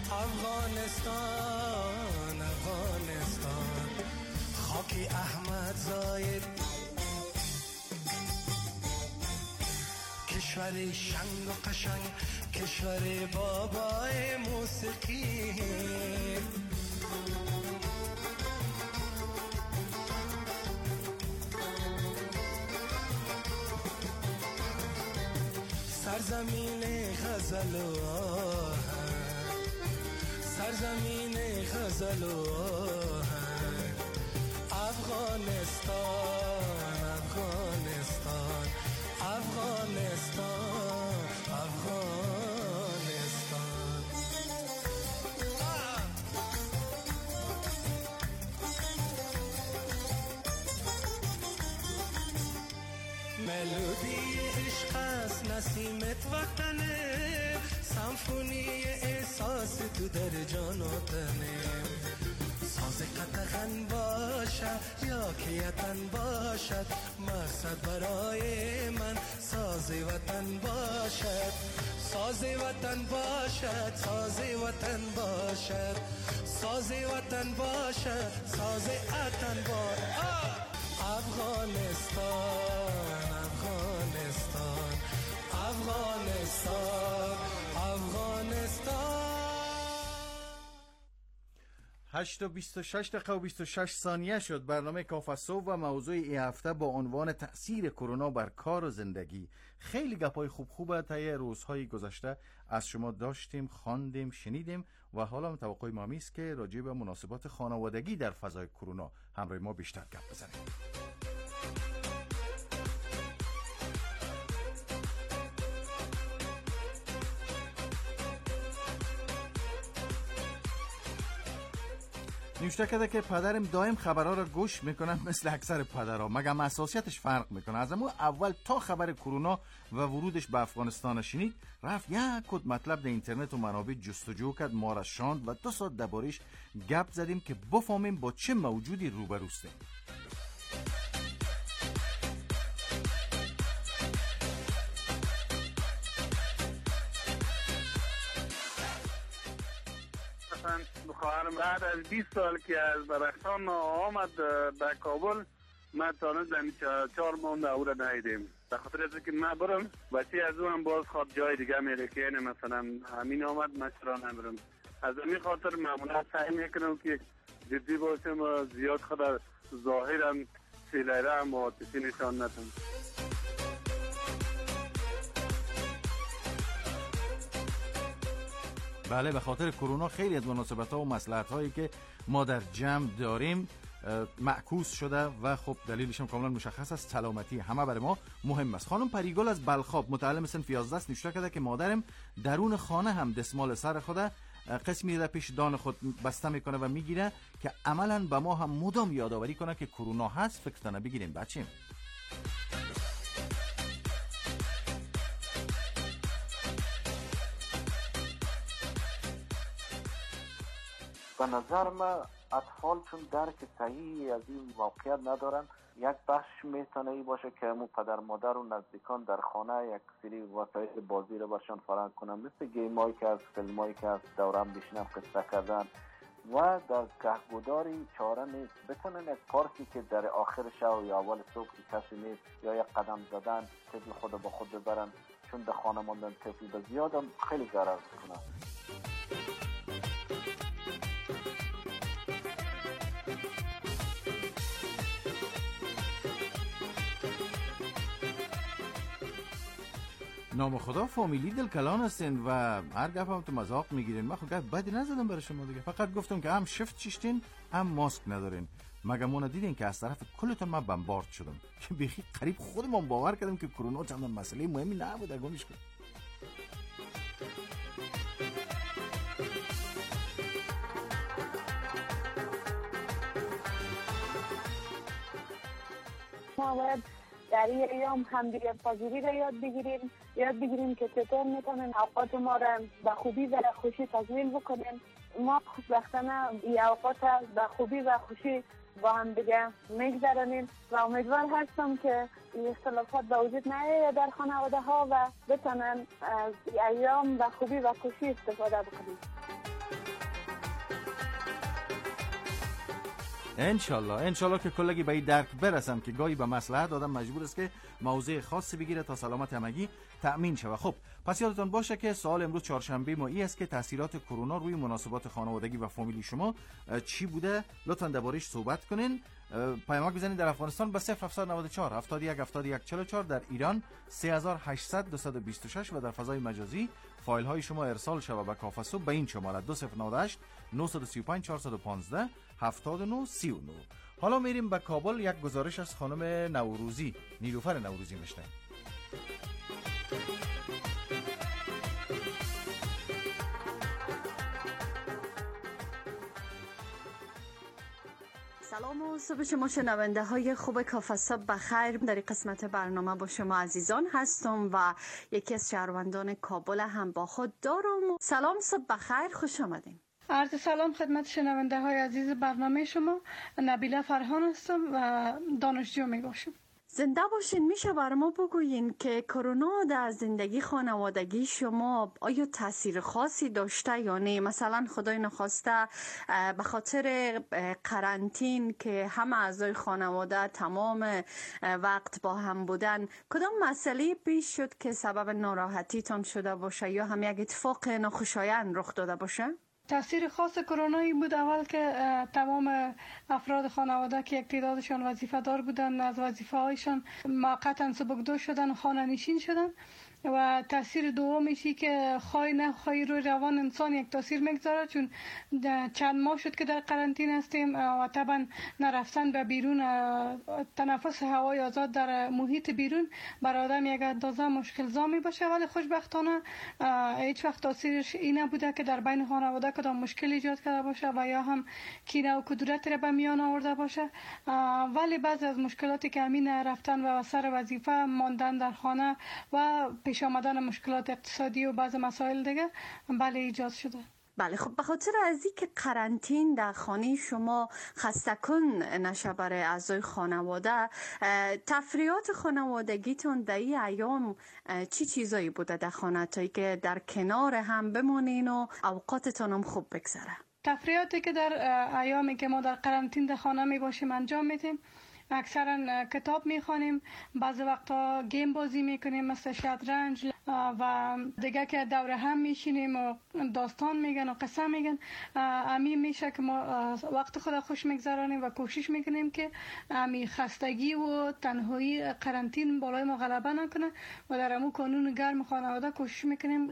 Speaker 2: افغانستان افغانستان خاکی احمد زاید کشور شنگ و قشنگ کشور بابای موسیقی سرزمین غزل و آهنگ سرزمین غزل و آهنگ افغانستان افغانستان افغانستان افغانستان ملودی عشق است نسیمت وطنه سمفونی احساس تو در جان و تنه ساز قطغن باشد یا که یتن باشد مقصد برای من ساز وطن باشد ساز وطن باشد ساز وطن باشد ساز وطن باشد ساز وطن باشد افغانستان افغانستان افغانستان افغانستان
Speaker 11: هشت و بیست و شش دقیقه و بیست و شش ثانیه شد. برنامه کافه صبح و موضوع این هفته با عنوان تأثیر کرونا بر کار و زندگی. خیلی گپای خوب خوبه طی روزهای گذشته از شما داشتیم، خواندیم، شنیدیم و حالا توقع ما است که راجع به مناسبات خانوادگی در فضای کرونا همراه ما بیشتر گپ بزنیم. نوشته کرده که پدرم دائم خبرها را گوش میکنه مثل اکثر پدرها، مگم اساسیتش فرق میکنه. از امو اول تا خبر کرونا و ورودش به افغانستان شنید رفت یک کد مطلب در اینترنت و منابع جستجو کرد، ما را شاند و دو ساعت درباره‌اش گپ زدیم که بفهمیم با چه موجودی روبروستیم.
Speaker 16: خواهرم بعد از بیست سال که از برخشان آمد به کابل ما تانستم چهار ماه او را ندیدیم. به خاطر از که من برم بچه از او هم باز خواد جای دیگه میره که یعنی مثلا همین آمد من چرا نمیرم. از همین خاطر معمولا سعی میکنم که جدی باشم و زیاد خود ظاهرم سیلیره هم و تسی نشان ندم.
Speaker 11: بله، به خاطر کرونا خیلی از مناسبت‌ها و مصلحت‌هایی که ما در جمع داریم معکوس شده و خب دلیلش هم کاملا مشخص است، سلامتی همه برای ما مهم است. خانم پریگل از بلخاب متعلم صنف یازده است نوشته کرده که مادرم درون خانه هم دستمال سر خود قسمی در پیش دان خود بسته میکنه و میگیره که عملا به ما هم مدام یادآوری کنه که کرونا هست، فکر کنه بگیریم بچیم.
Speaker 12: به نظر من اطفال چون درک صحیحی از این واقعیت ندارن، یک بخش میتونه ای باشه که امو پدر مادر و نزدیکان در خانه یک سری وسایل بازی رو برشان فراهم کنن، مثل گیم هایی که از فیلم هایی که از دوران بشنم قصه کردن و در گهگوداری چاره نیست بتونن یک پارکی که در آخر شب یا اول صبح که کسی نیست یا یک قدم زدن طفل خود با خود ببرن، چون در خانه ماندن طفل به زیاد هم خیلی ضرر میکنه.
Speaker 11: نام خدا فامیلی دل کلان هستین و هر گپ هم تو مذاق میگیرین. من خود گپ بدی نزدم برای شما دیگه، فقط گفتم که هم شفت چیشتین هم ماسک ندارین. مگه ما ندیدین که از طرف کلتون من بمبارد شدم که بیخی قریب خودمون باور کردم که کرونا چندان مسئله مهمی نبوده. گمش کن.
Speaker 13: ما باید در این ایام همدیگر پذیری را یاد بگیریم، یاد بگیریم که چطور میتونیم اوقات ما را به خوبی و خوشی تکمیل بکنیم. ما خوشبختانه این اوقات به خوبی و خوشی با هم دیگه میگذرانیم و امیدوار هستم که این اختلافات به وجود نیاید در خانواده ها و بتونن از ایام به خوبی و خوشی استفاده بکنیم.
Speaker 11: انشالله انشالله که کلگی به این درک برسم که گاهی به مصلحت آدم مجبور است که موضع خاصی بگیره تا سلامت همگی تأمین شود. خب پس یادتون باشه که سوال امروز چهارشنبه ما ای است که تاثیرات کرونا روی مناسبات خانوادگی و فامیلی شما چی بوده. لطفا دربارش صحبت کنین. پیامک بزنید در افغانستان به صفر هفت نه چهار هفت یک هفت یک چهار چهار، در ایران سه هزار و هشتصد دو دو شش و در فضای مجازی فایل های شما ارسال شود به کافه صبح به این شماره دو صفر نه هشت نه سه پنج چهار یک پنج هفت نه سه نه. حالا میریم به کابل. یک گزارش از خانم نوروزی، نیلوفر نوروزی میشنه.
Speaker 14: سلام و صبح شما شنونده های خوب کافه صبح بخیر. در قسمت برنامه با شما عزیزان هستم و یکی از شهروندان کابل هم با خود دارم. سلام، صبح بخیر، خوش آمدین.
Speaker 17: عرض سلام خدمت شنونده های عزیز برنامه شما. نبیله فرهان هستم و دانشجو می باشم.
Speaker 14: زنده باشین. میشه برای ما بگوین که کرونا در زندگی خانوادگی شما آیا تاثیر خاصی داشته یا نه؟ مثلا خدای نخواسته به خاطر قرنطین که همه اعضای خانواده تمام وقت با هم بودن، کدام مسئله پیش شد که سبب ناراحتیتان شده باشه یا هم یک اتفاق ناخوشایند رخ داده باشه؟
Speaker 17: تاثیر خاص کرونایی بود اول که تمام افراد خانواده که یک تعدادشان وظیفه دار بودن از وظیفه هایشان موقتا سبکدوش شدن و خانه نشین شدن و تاثیر دومیشی که خواهی نه خواهی روی روان انسان یک تاثیر میگذاره، چون چند ماه شد که در قرنطین هستیم و طبعا نرفتن به بیرون، تنفس هوای آزاد در محیط بیرون برای آدم یک اندازه مشکل زا می باشه، ولی خوشبختانه هیچ وقت تاثیرش این نبوده که در بین خانواده کدام مشکل ایجاد کرده باشه و یا هم کینه و کدورت را به میان آورده باشه. ولی بعضی از مشکلاتی که همین رفتن و سر وظیفه ماندن در خانه و پیش آمدن مشکلات اقتصادی و بعض مسائل دیگه بله ایجاد شده.
Speaker 14: بله، خب به خاطر از این که قرنطین در خانه شما خسته کن نشه برای اعضای خانواده، تفریحات خانوادگیتون در این ایام چی چیزایی بوده در خانه تا که در کنار هم بمونین و اوقاتتون هم خوب بگذره؟
Speaker 17: تفریحاتی که در ایامی که ما در قرنطین در خانه می باشیم انجام میدیم، اکثرا کتاب میخوانیم، بعضی وقتا گیم بازی میکنیم مثل شطرنج و دیگه که دور هم میشینیم و داستان میگن و قصه میگن. امی میشه که ما وقت خود خوش میگذرانیم و کوشش میکنیم که امی خستگی و تنهایی قرنطین بالای ما غلبه نکنه و در امو کانون گرم خانواده کوشش میکنیم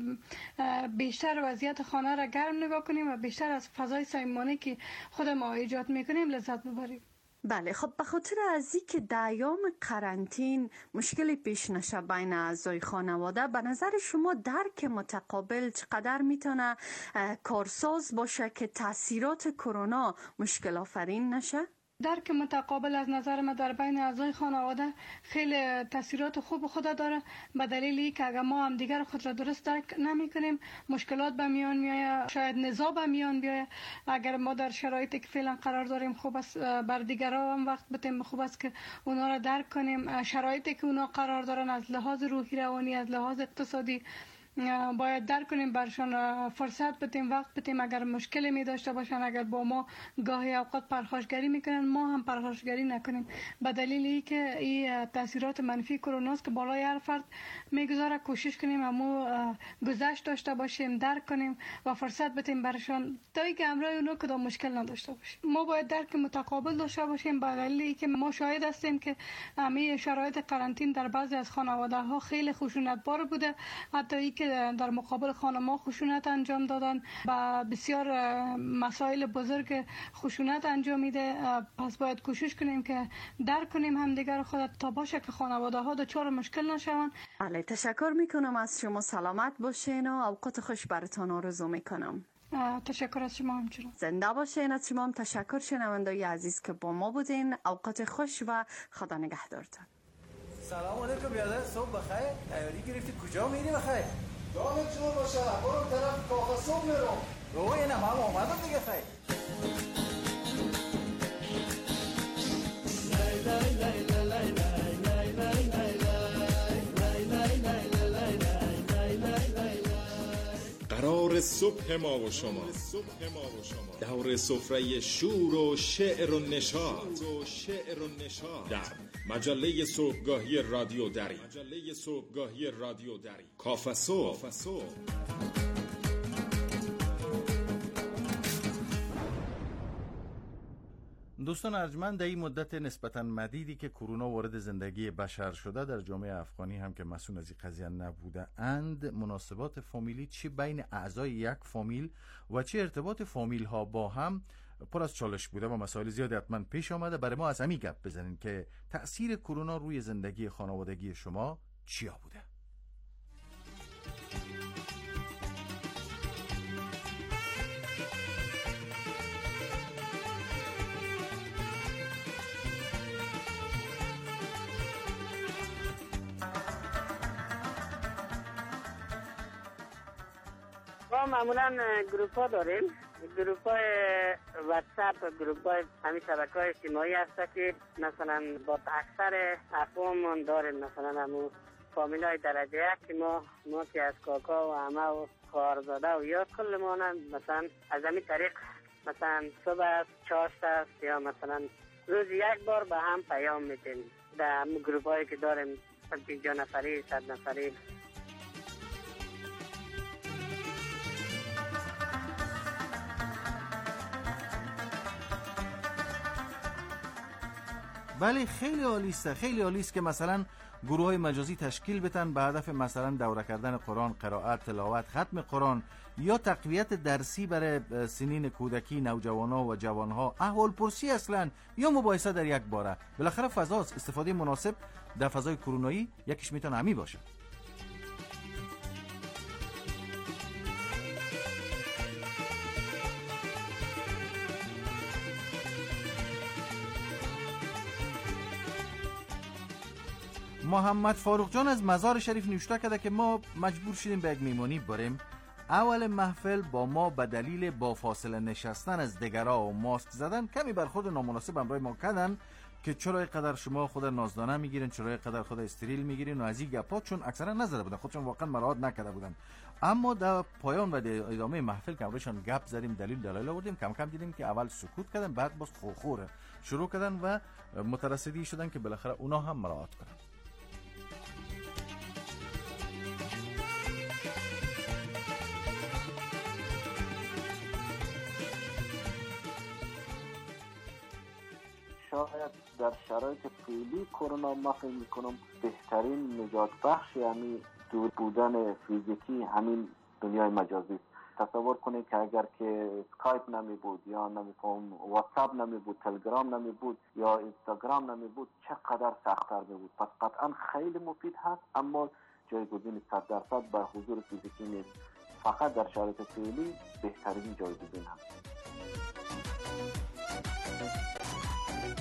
Speaker 17: بیشتر وضعیت خانه را گرم نگاه کنیم و بیشتر از فضای صمیمانه که خود ما ایجاد میکنیم لذت ببریم.
Speaker 14: بله، خب به خاطر از این که در ایام قرنطین مشکلی پیش نشه بین اعضای خانواده، به نظر شما درک متقابل چقدر میتونه کارساز باشه که تاثیرات کرونا مشکل آفرین نشه؟
Speaker 17: درک متقابل از نظر ما در بین اعضای خانواده خیلی تاثیرات خوب خود داره، به دلیل اینکه اگر ما هم دیگر خود را درست درک نمی کنیم مشکلات به میان میاد، شاید نزاع به میان بیاید. اگر ما در شرایطی که فعلا قرار داریم خوب است بر دیگران هم وقت بدیم، خوب است که اونا را درک کنیم. شرایطی که اونا قرار دارن از لحاظ روحی روانی، از لحاظ اقتصادی باید درک کنیم، برشان فرصت بدیم، وقت بدیم. اگر مشکلی می داشته باشن، اگر با ما گاهی اوقات پرخاشگری میکنن، ما هم پرخاشگری نکنیم، به دلیل اینکه این تاثیرات منفی کرونا است که بالای هر فرد میگذاره. کوشش کنیم اما گذشت داشته باشیم، درک کنیم و فرصت بدیم برشان تا اینکه همراه اونها کدام مشکل نداشته باشیم. ما باید درک متقابل داشته باشیم، به دلیل اینکه ما شاهد هستیم که همین شرایط قرنطینه در بعضی از خانواده ها خیلی خشونت بار بوده، حتی اینکه در مقابل خانم‌ها خشونت انجام دادن، با بسیار مسائل بزرگ خشونت انجام میده. پس باید کوشش کنیم که درک کنیم همدیگر خود تا باشه که خانواده ها دچار مشکل نشون.
Speaker 14: بله، تشکر میکنم از شما، سلامت باشین و اوقات خوش براتون آرزو میکنم.
Speaker 17: تشکر از شما همچنان.
Speaker 14: زنده باشین. از شما هم تشکر شنوندگان عزیز که با ما بودین. اوقات خوش و خدا نگهدارتون.
Speaker 18: سلام علیکم برادر، صبح بخیر. تیاری گرفتی کجا میری بخیر؟
Speaker 10: دامت جور باشه، برو طرف کافه صبح میرم.
Speaker 18: رو اینم هم آمدم دیگه خیر.
Speaker 19: قرار صبح ما و شما دور سفره شور و شعر و نشاط در مجله صبحگاهی رادیو دری کافه صبح.
Speaker 11: دوستان ارجمند، در این مدت نسبتاً مدیدی که کرونا وارد زندگی بشر شده، در جامعه افغانی هم که مسئول از این قضیه نبوده اند، مناسبات فامیلی چه بین اعضای یک فامیل و چه ارتباط فامیل ها با هم پر از چالش بوده و مسائل زیادی حتما پیش آمده. برای ما از همین گپ بزنین که تأثیر کرونا روی زندگی خانوادگی شما چیا بوده.
Speaker 20: ما معمولا گروپ ها داریم، گروپ های واتساپ، گروپ های همین شبکه های اجتماعی هست که مثلا با اکثر افراد داریم. مثلا همون فامیل های درجه یک که ما ما که از کاکا و عمه و خواهرزاده و یا کل ما مثلا از همین طریق مثلا صبح چاشت است یا مثلا روز یک بار به هم پیام میدیم در همون گروپ هایی که داریم، پنجاه نفری، صد نفری.
Speaker 11: بله، خیلی عالی است، خیلی عالی است که مثلا گروه های مجازی تشکیل بتن به هدف مثلا دوره کردن قرآن، قرائت، تلاوت، ختم قرآن یا تقویت درسی برای سنین کودکی، نوجوانها و جوانها، احوال پرسی اصلا یا مباحثه در یک باره. بالاخره فضاست، استفاده مناسب در فضای کرونایی یکیش میتونه همی باشه. محمد فاروق جان از مزار شریف نوشته کرده که ما مجبور شدیم به یک میمانی بریم. اول محفل با ما به دلیل با فاصله نشستن از دیگرها و ماسک زدن کمی بر خود نامناسب امرای ما کردن که چرا قدر شما خود نازدانه میگیرین، چرا قدر خود استریل میگیرین و از این گپا، چون اکثرا نزده بودن، خودشون واقعا مراعات نکرده بودن. اما در پایان و ادامه محفل که امرایشان گپ زدیم، دلیل دلایل آوردیم، کم کم دیدیم که اول سکوت کردن، بعد باز خوخوره شروع کردن و مترصدی شدن که بالاخره اونا هم مراعات کنن.
Speaker 12: شاید در شرایط فعلی کرونا ما فکر میکنم بهترین نجات بخش یعنی دور بودن فیزیکی همین دنیای مجازی. تصور کنید که اگر که اسکایپ نمی بود یا نمیفهم واتساپ نمی بود، تلگرام نمی بود یا اینستاگرام نمی بود، چقدر سخت‌تر می بود. پس قطعا خیلی مفید هست، اما جایگزین صد درصد به حضور فیزیکی نیست. فقط در شرایط فعلی بهترین جایگزین هست.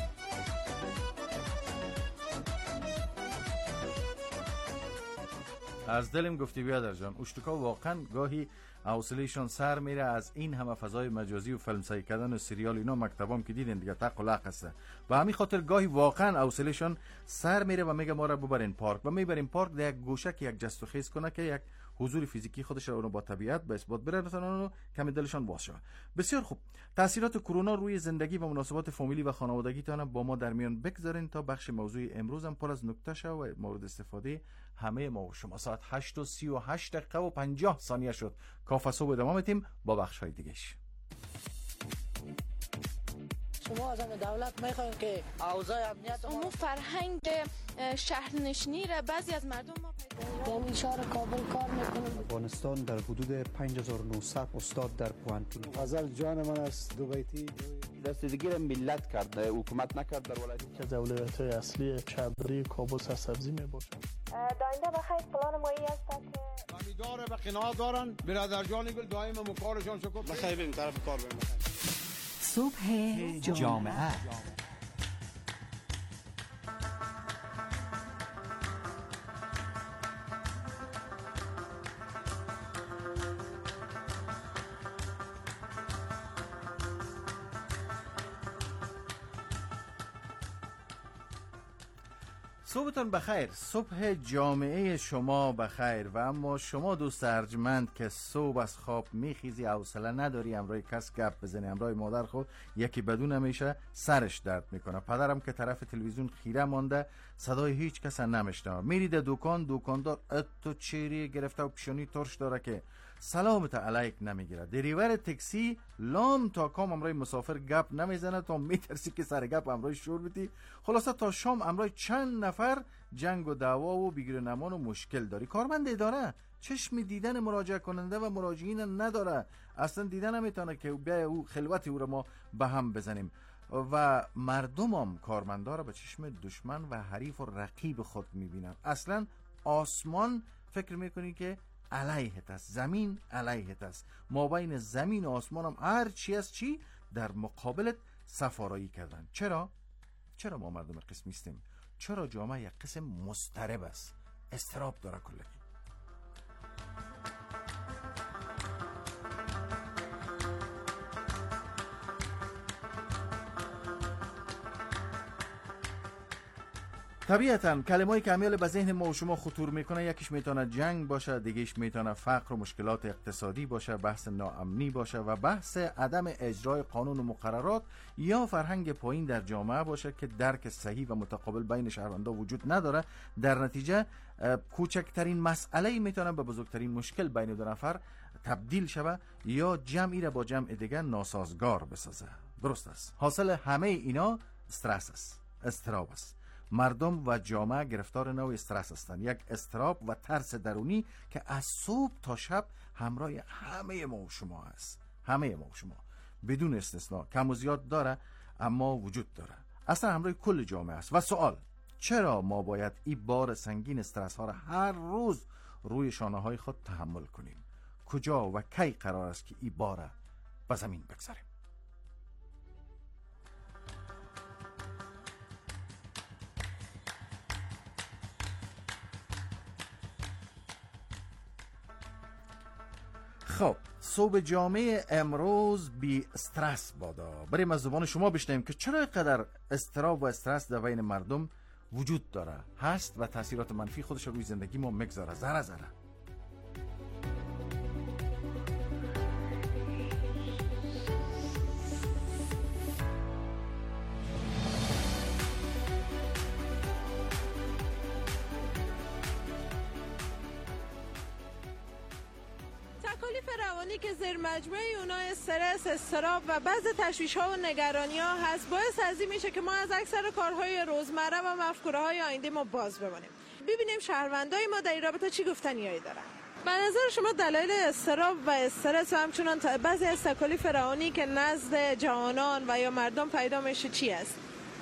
Speaker 11: از دلم گفتی بیادر جان. اشتکا واقعا گاهی حوصله‌شون سر میره از این همه فضای مجازی و فیلم سازی کردن و سریال اینا. مکتبام که دیدین دیگه تق و لق هست و همین خاطر گاهی واقعا حوصله‌شون سر میره و میگه ما را ببرین پارک و میبرین پارک در یک گوشه که یک جست و خیز کنه که یک حضور فیزیکی خودش رو با طبیعت به اثبات برسونن و کمی دلشان باز شود. بسیار خوب. تاثیرات کرونا روی زندگی و مناسبات فامیلی و خانوادگیتان با ما در میان بگذارین تا بخش موضوع امروز هم پر از نکته شد و مورد استفاده همه ما و شما. ساعت هشت و سی و هشت دقیقه و پنجاه ثانیه شد. کافه صبح ادامه میدیم با بخش های دیگه‌اش.
Speaker 21: شما از دولت میخواین که اوضاع امنیت
Speaker 22: امور فرهنگ شهرنشینی را بعضی از مردم ما
Speaker 21: پیدا در شهر کابل کار میکنم.
Speaker 23: افغانستان در حدود پنج هزار و نهصد استاد در پوهنتون.
Speaker 24: غزل جان من است دو بیتی
Speaker 25: دستگیر ملت کرد، حکومت نکرد در ولایت
Speaker 24: که اولویت‌های اصلی شهرداری کابل سرسبزی میباشد.
Speaker 26: داینده بخیر پلان مایی است که
Speaker 27: خمیدار به قناعت دارن برادر جان گل دائم مکارشان شکر
Speaker 25: بخیر بریم طرف کار بریم.
Speaker 5: صبح جامعه
Speaker 11: صبحتون بخیر. صبح جامعه شما بخیر. و اما شما دوست ارجمند که صبح از خواب میخیزی، حوصله نداری امروی کس گپ بزنی، امروی مادر خود یکی بدون میشه سرش درد میکنه، پدرم که طرف تلویزیون خیره مانده صدای هیچ کس نمیشنوه، میرید دکان دکاندار اتو چیری گرفته و پیشانی ترش داره که سلامت علیک نمیگیره، دریور تاکسی لام تا کام امروی مسافر گپ نمیزنه تا میترسی که سر گپ امروی شور بیتی. خلاصه تا شام امروی چند نفر جنگ و دعوا و بگیر نمان و مشکل داری. کارمند اداره چشم دیدن مراجعه کننده و مراجعین نداره، اصلا دیدن نمیتونه که بیا او خلوت او رو ما به هم بزنیم و مردم هم کارمندا رو به چشم دشمن و حریف و رقیب خود میبینن. اصلا آسمان فکر میکنی که علیهت است، زمین علیهت است، ما بین زمین و آسمان هم هر چی از چی در مقابلت سفارایی کردن. چرا؟ چرا ما مردم قسمیستیم؟ چرا جامعه یک قسم مضطرب است، استراب داره کلگی. طبیعتاً کلمه‌ای که امیال به ذهن ما و شما خطور میکنه، یکیش میتونه جنگ باشه، دیگهش میتونه فقر و مشکلات اقتصادی باشه، بحث ناامنی باشه و بحث عدم اجرای قانون و مقررات یا فرهنگ پایین در جامعه باشه که درک صحیح و متقابل بین شهروندان وجود نداره. در نتیجه کوچکترین مسئله میتونه به بزرگترین مشکل بین دو نفر تبدیل شود یا جمعی را با جمع دیگه ناسازگار بسازه. درست است. حاصل همه اینا استرس است، اضطراب است. مردم و جامعه گرفتار نوع استرس هستند، یک اضطراب و ترس درونی که از صبح تا شب همراه همه ما و شما است. همه ما و شما بدون استثنا، کم و زیاد داره اما وجود داره، اصلا همراه کل جامعه است. و سوال، چرا ما باید این بار سنگین استرس ها را هر روز روی شانه های خود تحمل کنیم؟ کجا و کی قرار است که این بار به زمین بگذاریم؟ خب، صبح جامعه امروز بی استرس بادا. بریم از زبان شما بشنویم که چرا اینقدر اضطراب و استرس در بین مردم وجود داره، هست و تاثیرات منفی خودش روی زندگی ما میگذاره ذره ذره.
Speaker 28: روانی که زیر مجموعه اونا استرس، اضطراب و بعض تشویش ها و نگرانی ها هست، باعث از این میشه که ما از اکثر کارهای روزمره و مفکوره های آینده ما باز بمانیم. ببینیم شهروندای ما در این رابطه چی گفتنیایی دارن. به نظر شما دلایل اضطراب و استرس و همچنان بعضی از تکالیف روانی که نزد جوانان و یا مردم پیدا میشه چی است؟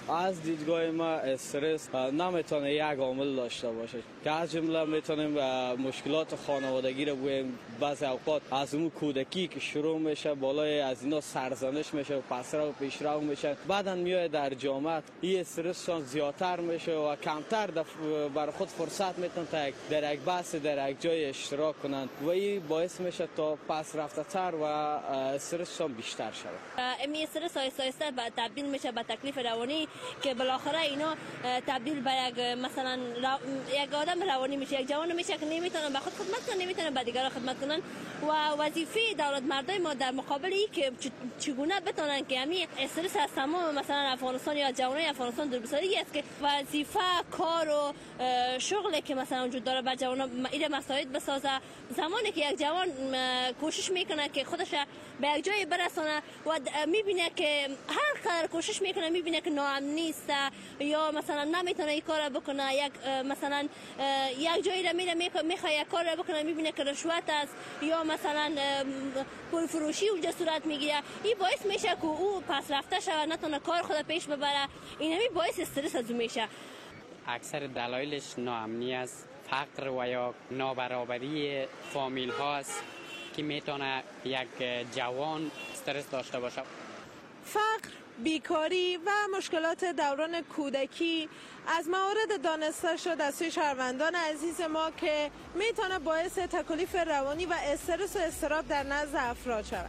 Speaker 1: از دیدگاه ما استرس نمیتونه یک عامل داشته باشه که از جمله میتونیم مشکلات خانوادگی رو بگوییم. بعضی اوقات از اون کودکی که شروع میشه بالای از اینا سرزنش میشه و پس رو پیش رو میشه، بعدن میاد در جامعه این استرسشان زیادتر میشه و کمتر بر خود فرصت میتونن تا در یک بحث در یک جای اشتراک کنند و این باعث میشه تا پس رفته تر و استرسشان بیشتر شود.
Speaker 3: امی استرس آیسته آیسته تبدیل میشه به تکلیف روانی که بالاخره اینا تبدیل به یک مثلا یک آدم روانی میشه، یک جوان میشه که نمیتونن به خود خدمت کنن، نمیتونن به دیگران خدمت کنن و وظیفه دولت مردای ما در مقابل این که چگونه بتونن که همین استرس از تمام مثلا افغانستان یا جوانای افغانستان دور بسازی است که وظیفه کار و شغلی که مثلا وجود داره بر جوان این مساعد بسازه. زمانی که یک جوان کوشش میکنه که خودش به یک جای برسونه و میبینه که هر قدر کوشش میکنه میبینه که ناامنی است یا مثلا نمیتونه این کار بکنه، یک مثلا یک جایی را میره میخواد یک کار را بکنه میبینه که رشوت است یا مثلا پول فروشی اونجا صورت میگیره، این باعث میشه که او پس رفته شود، نتونه کار خود پیش ببره. این همین باعث استرس از میشه.
Speaker 4: اکثر دلایلش ناامنی است، فقر و یا نابرابری فامیل هاست که میتونه یک جوان استرس داشته باشه.
Speaker 28: فقر، بیکاری و مشکلات دوران کودکی از موارد دانسته شده از سوی شهروندان عزیز ما که میتونه باعث تکالیف روانی و استرس و اضطراب در نزد افراد شود.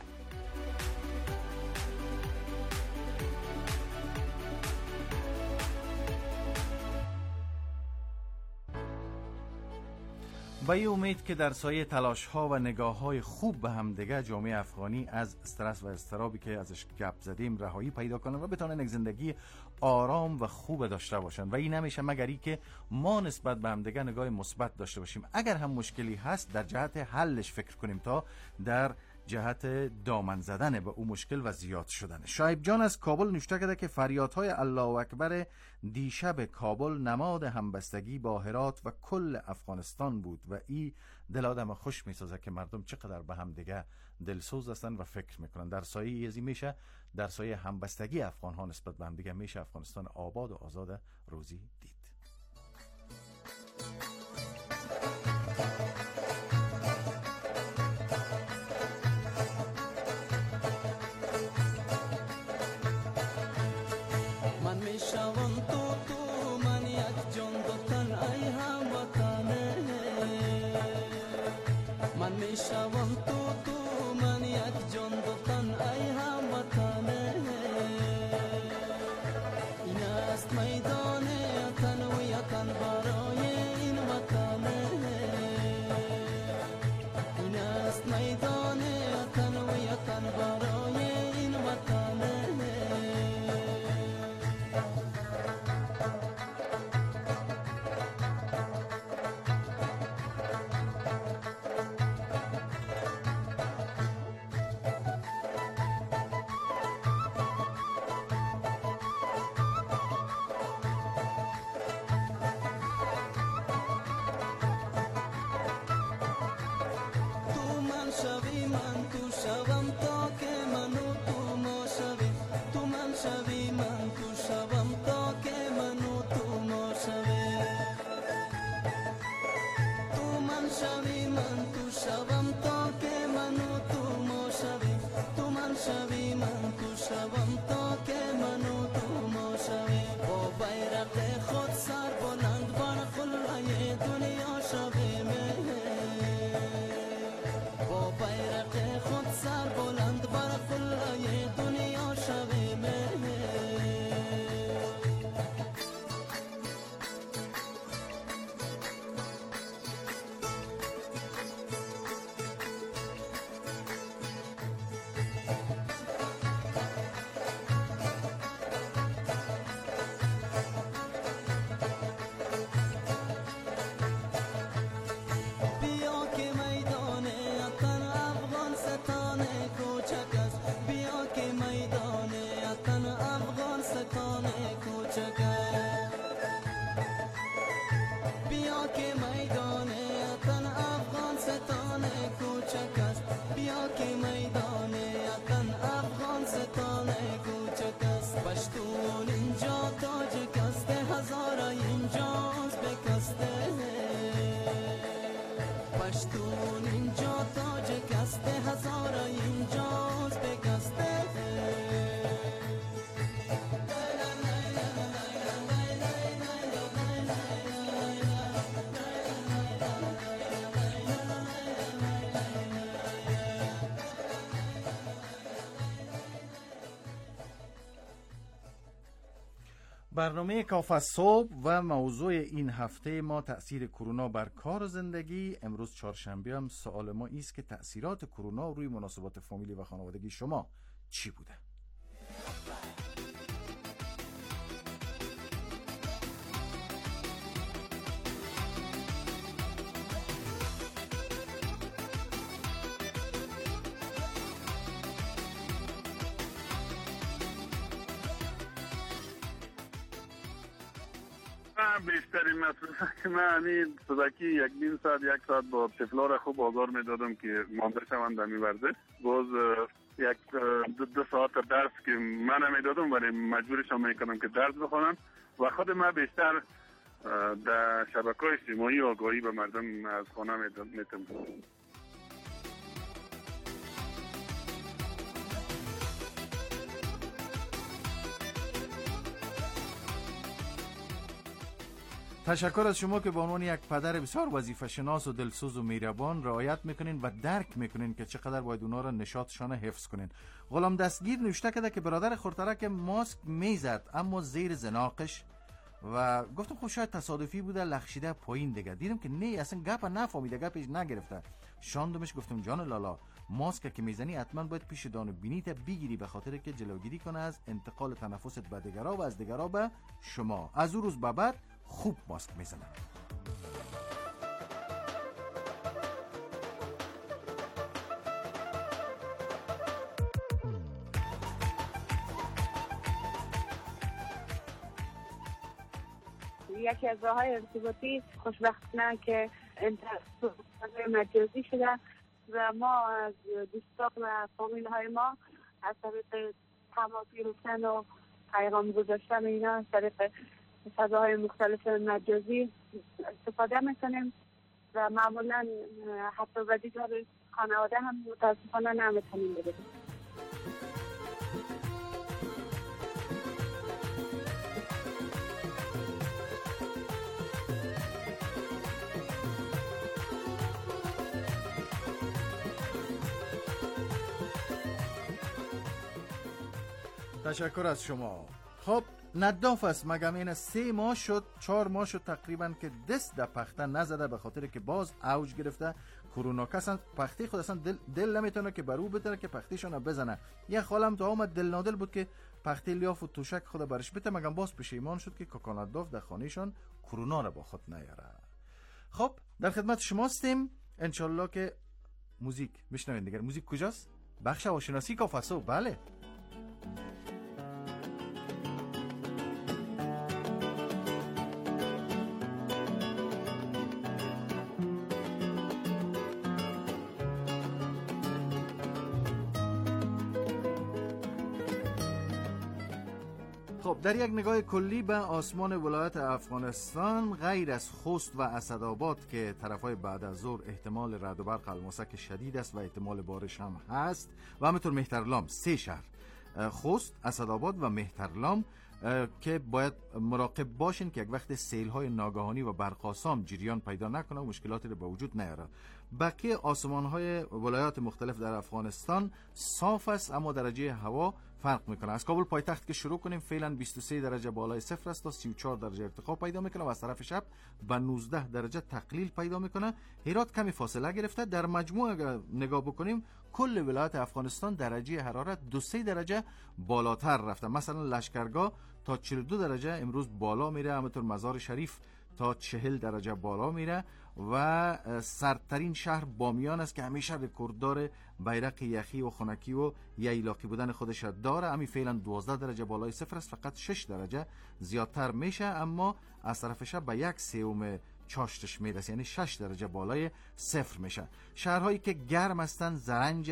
Speaker 11: با این امید که در سایه تلاش ها و نگاه های خوب به هم دیگه جامعه افغانی از استرس و اضطرابی که ازش گپ زدیم رهایی پیدا کنن و بتونن یک زندگی آرام و خوب داشته باشن و این نمیشه مگر ای که ما نسبت به هم دیگه نگاه مثبت داشته باشیم. اگر هم مشکلی هست در جهت حلش فکر کنیم تا در جهت دامن زدن به او مشکل و زیاد شدن. شایب جان از کابل نوشته کرده که فریادهای الله اکبر دیشب کابل نماد همبستگی با هرات و کل افغانستان بود و این دل آدم خوش میسازه که مردم چقدر به هم دیگه دلسوز هستن و فکر میکنن. در سایه ازی میشه در سایه همبستگی افغان ها نسبت به هم دیگه میشه افغانستان آباد و آزاد روزی دید.
Speaker 6: با بیرق خود سر
Speaker 11: برنامه کافه صبح و موضوع این هفته ما تأثیر کرونا بر کار و زندگی. امروز چهارشنبه هم سوال ما ایست که تأثیرات کرونا روی مناسبات فامیلی و خانوادگی شما چی بوده؟
Speaker 2: بیشترین مصروفه که من همین صداکی یک نیم ساعت یک ساعت با طفلا را خوب آزار میدادم که مانده شوند در میورزش. باز یک دو, دو ساعت درس که من هم میدادم ولی مجبورشان میکنم که درس بخونم و خود من بیشتر در شبکه‌های اجتماعی آگاهی به مردم از خانه میتم.
Speaker 11: تشکر از شما که به عنوان یک پدر بسیار وظیفه شناس و دلسوز و مهربان رعایت میکنین و درک میکنین که چقدر باید اونا را نشاطشان حفظ کنین. غلام دستگیر نوشته کرده که برادر خورترک ماسک میزد اما زیر زناقش و گفتم خب شاید تصادفی بوده لخشیده پایین دیگه. دیدم که نه اصلا گپ نفهمیده گپش نگرفته. شاندمش گفتم جان لالا ماسک که میزنی حتما باید پیش دان و بینیت بگیری به خاطر که جلوگیری کنه از انتقال تنفست به دیگرا و از دیگرا به شما. از اون روز به بعد خوب ماسک میزنم.
Speaker 6: یکی از راه‌های ارتباطی خوشبختانه که اینترنت مجازی شده و ما از دوستان و فامیل های ما از طریق تماس گرفتن و پیغام گذاشتن اینا از طریق فضاهای مختلف مجازی استفاده میکنیم و معمولا حتی و دیگر خانواده هم متاسفانه نمیتونیم بریم.
Speaker 11: تشکر از شما. خب نداف است مگم این سه ماه شد چهار ماه شد تقریبا که دست در پخته نزده به خاطر که باز اوج گرفته کرونا. کسان پخته خود اصلا دل, دل نمیتونه که برو بتره که پختهشون بزنه. یه خالم تا آمد دل نادل بود که پخته لیاف و توشک خود برش بته مگم باز پشیمان شد که کاکا نداف در خانهشون کرونا را با خود نیاره. خب در خدمت شما هستیم انشالله که موزیک میشنوین دیگر. موزیک کجاست؟ بخش هواشناسی کافه صبح. بله خب در یک نگاه کلی به آسمان ولایت افغانستان غیر از خوست و اسدآباد که طرفای بعد از ظهر احتمال رعد و برق الماسک شدید است و احتمال بارش هم هست و همینطور مهترلام سه شهر خوست، اسدآباد و مهترلام که باید مراقب باشین که یک وقت سیل‌های ناگهانی و برق‌آسام جریان پیدا نکنه و مشکلاتی رو به وجود نیاره. بقیه آسمان‌های ولایات مختلف در افغانستان صاف است اما درجه هوا فرق میکنه. از کابل پایتخت که شروع کنیم فعلا بیست و سه درجه بالای صفر است تا سی و چهار درجه ارتفاع پیدا میکنه و از طرف شب به نوزده درجه تقلیل پیدا میکنه. هرات کمی فاصله گرفته. در مجموع اگر نگاه بکنیم کل ولایت افغانستان درجه حرارت دو سه درجه بالاتر رفته. مثلا لشکرگاه تا چهل و دو درجه امروز بالا میره، همینطور مزار شریف تا چهل درجه بالا میره و سردترین شهر بامیان است که همیشه رکورددار بیرق یخی و خنکی و ییلاقی بودن خودش داره. همین فعلا دوازده درجه بالای صفر است، فقط شش درجه زیادتر میشه اما از طرف شب به یک سوم چاشتش میرسه، یعنی شش درجه بالای صفر میشه. شهرهایی که گرم هستن زرنج